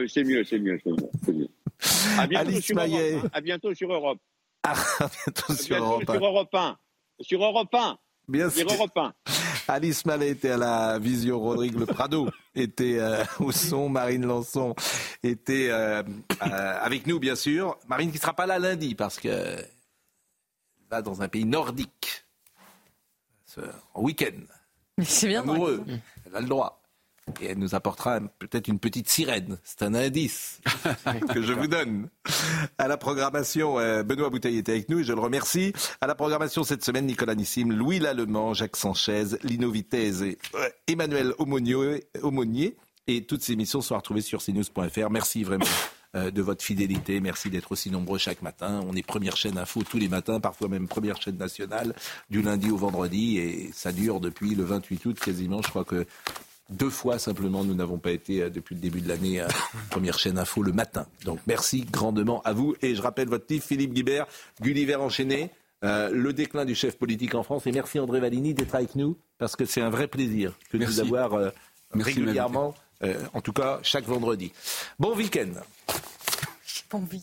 Alice Maillet. À bientôt sur Europe. À bientôt sur Europe 1. Sur Europe 1. Bien sûr. Europe 1. Alice Mallet était à la visio, Rodrigue Le Prado était au son, Marine Lançon était avec nous, bien sûr. Marine qui ne sera pas là lundi parce que va dans un pays nordique en week-end. Mais c'est bien amoureux, elle a le droit. Et elle nous apportera peut-être une petite sirène. C'est un indice que je vous donne. À la programmation, Benoît Bouteille était avec nous et je le remercie. À la programmation cette semaine, Nicolas Nissim, Louis Lallemand, Jacques Sanchez, Lino Vitesse et Emmanuel Aumonier. Et toutes ces émissions sont retrouvées sur cnews.fr. Merci vraiment de votre fidélité. Merci d'être aussi nombreux chaque matin. On est première chaîne info tous les matins, parfois même première chaîne nationale, du lundi au vendredi. Et ça dure depuis le 28 août quasiment. Je crois que 2 fois simplement, nous n'avons pas été depuis le début de l'année première chaîne info le matin. Donc merci grandement à vous. Et je rappelle votre titre, Philippe Guibert, Gulliver enchaîné, le déclin du chef politique en France. Et merci André Valigny d'être avec nous, parce que c'est un vrai plaisir que de vous avoir régulièrement, en tout cas chaque vendredi. Bon week-end. Bon week-end.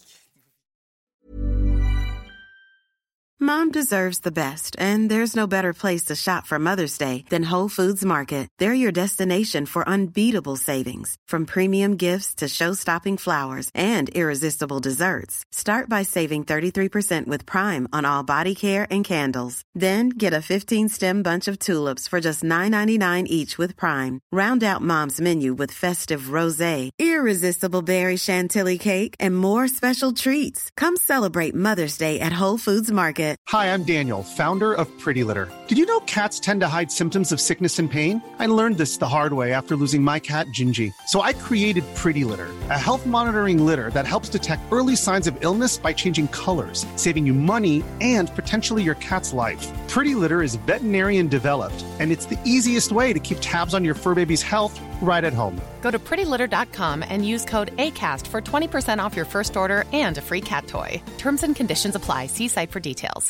Mom deserves the best, and there's no better place to shop for Mother's Day than Whole Foods Market. They're your destination for unbeatable savings, from premium gifts to show-stopping flowers and irresistible desserts. Start by saving 33% with Prime on all body care and candles. Then get a 15-stem bunch of tulips for just $9.99 each with Prime. Round out Mom's menu with festive rosé, irresistible berry chantilly cake, and more special treats. Come celebrate Mother's Day at Whole Foods Market. Hi, I'm Daniel, founder of Pretty Litter. Did you know cats tend to hide symptoms of sickness and pain? I learned this the hard way after losing my cat, Gingy. So I created Pretty Litter, a health monitoring litter that helps detect early signs of illness by changing colors, saving you money and potentially your cat's life. Pretty Litter is veterinarian developed, and it's the easiest way to keep tabs on your fur baby's health right at home. Go to prettylitter.com and use code ACAST for 20% off your first order and a free cat toy. Terms and conditions apply. See site for details.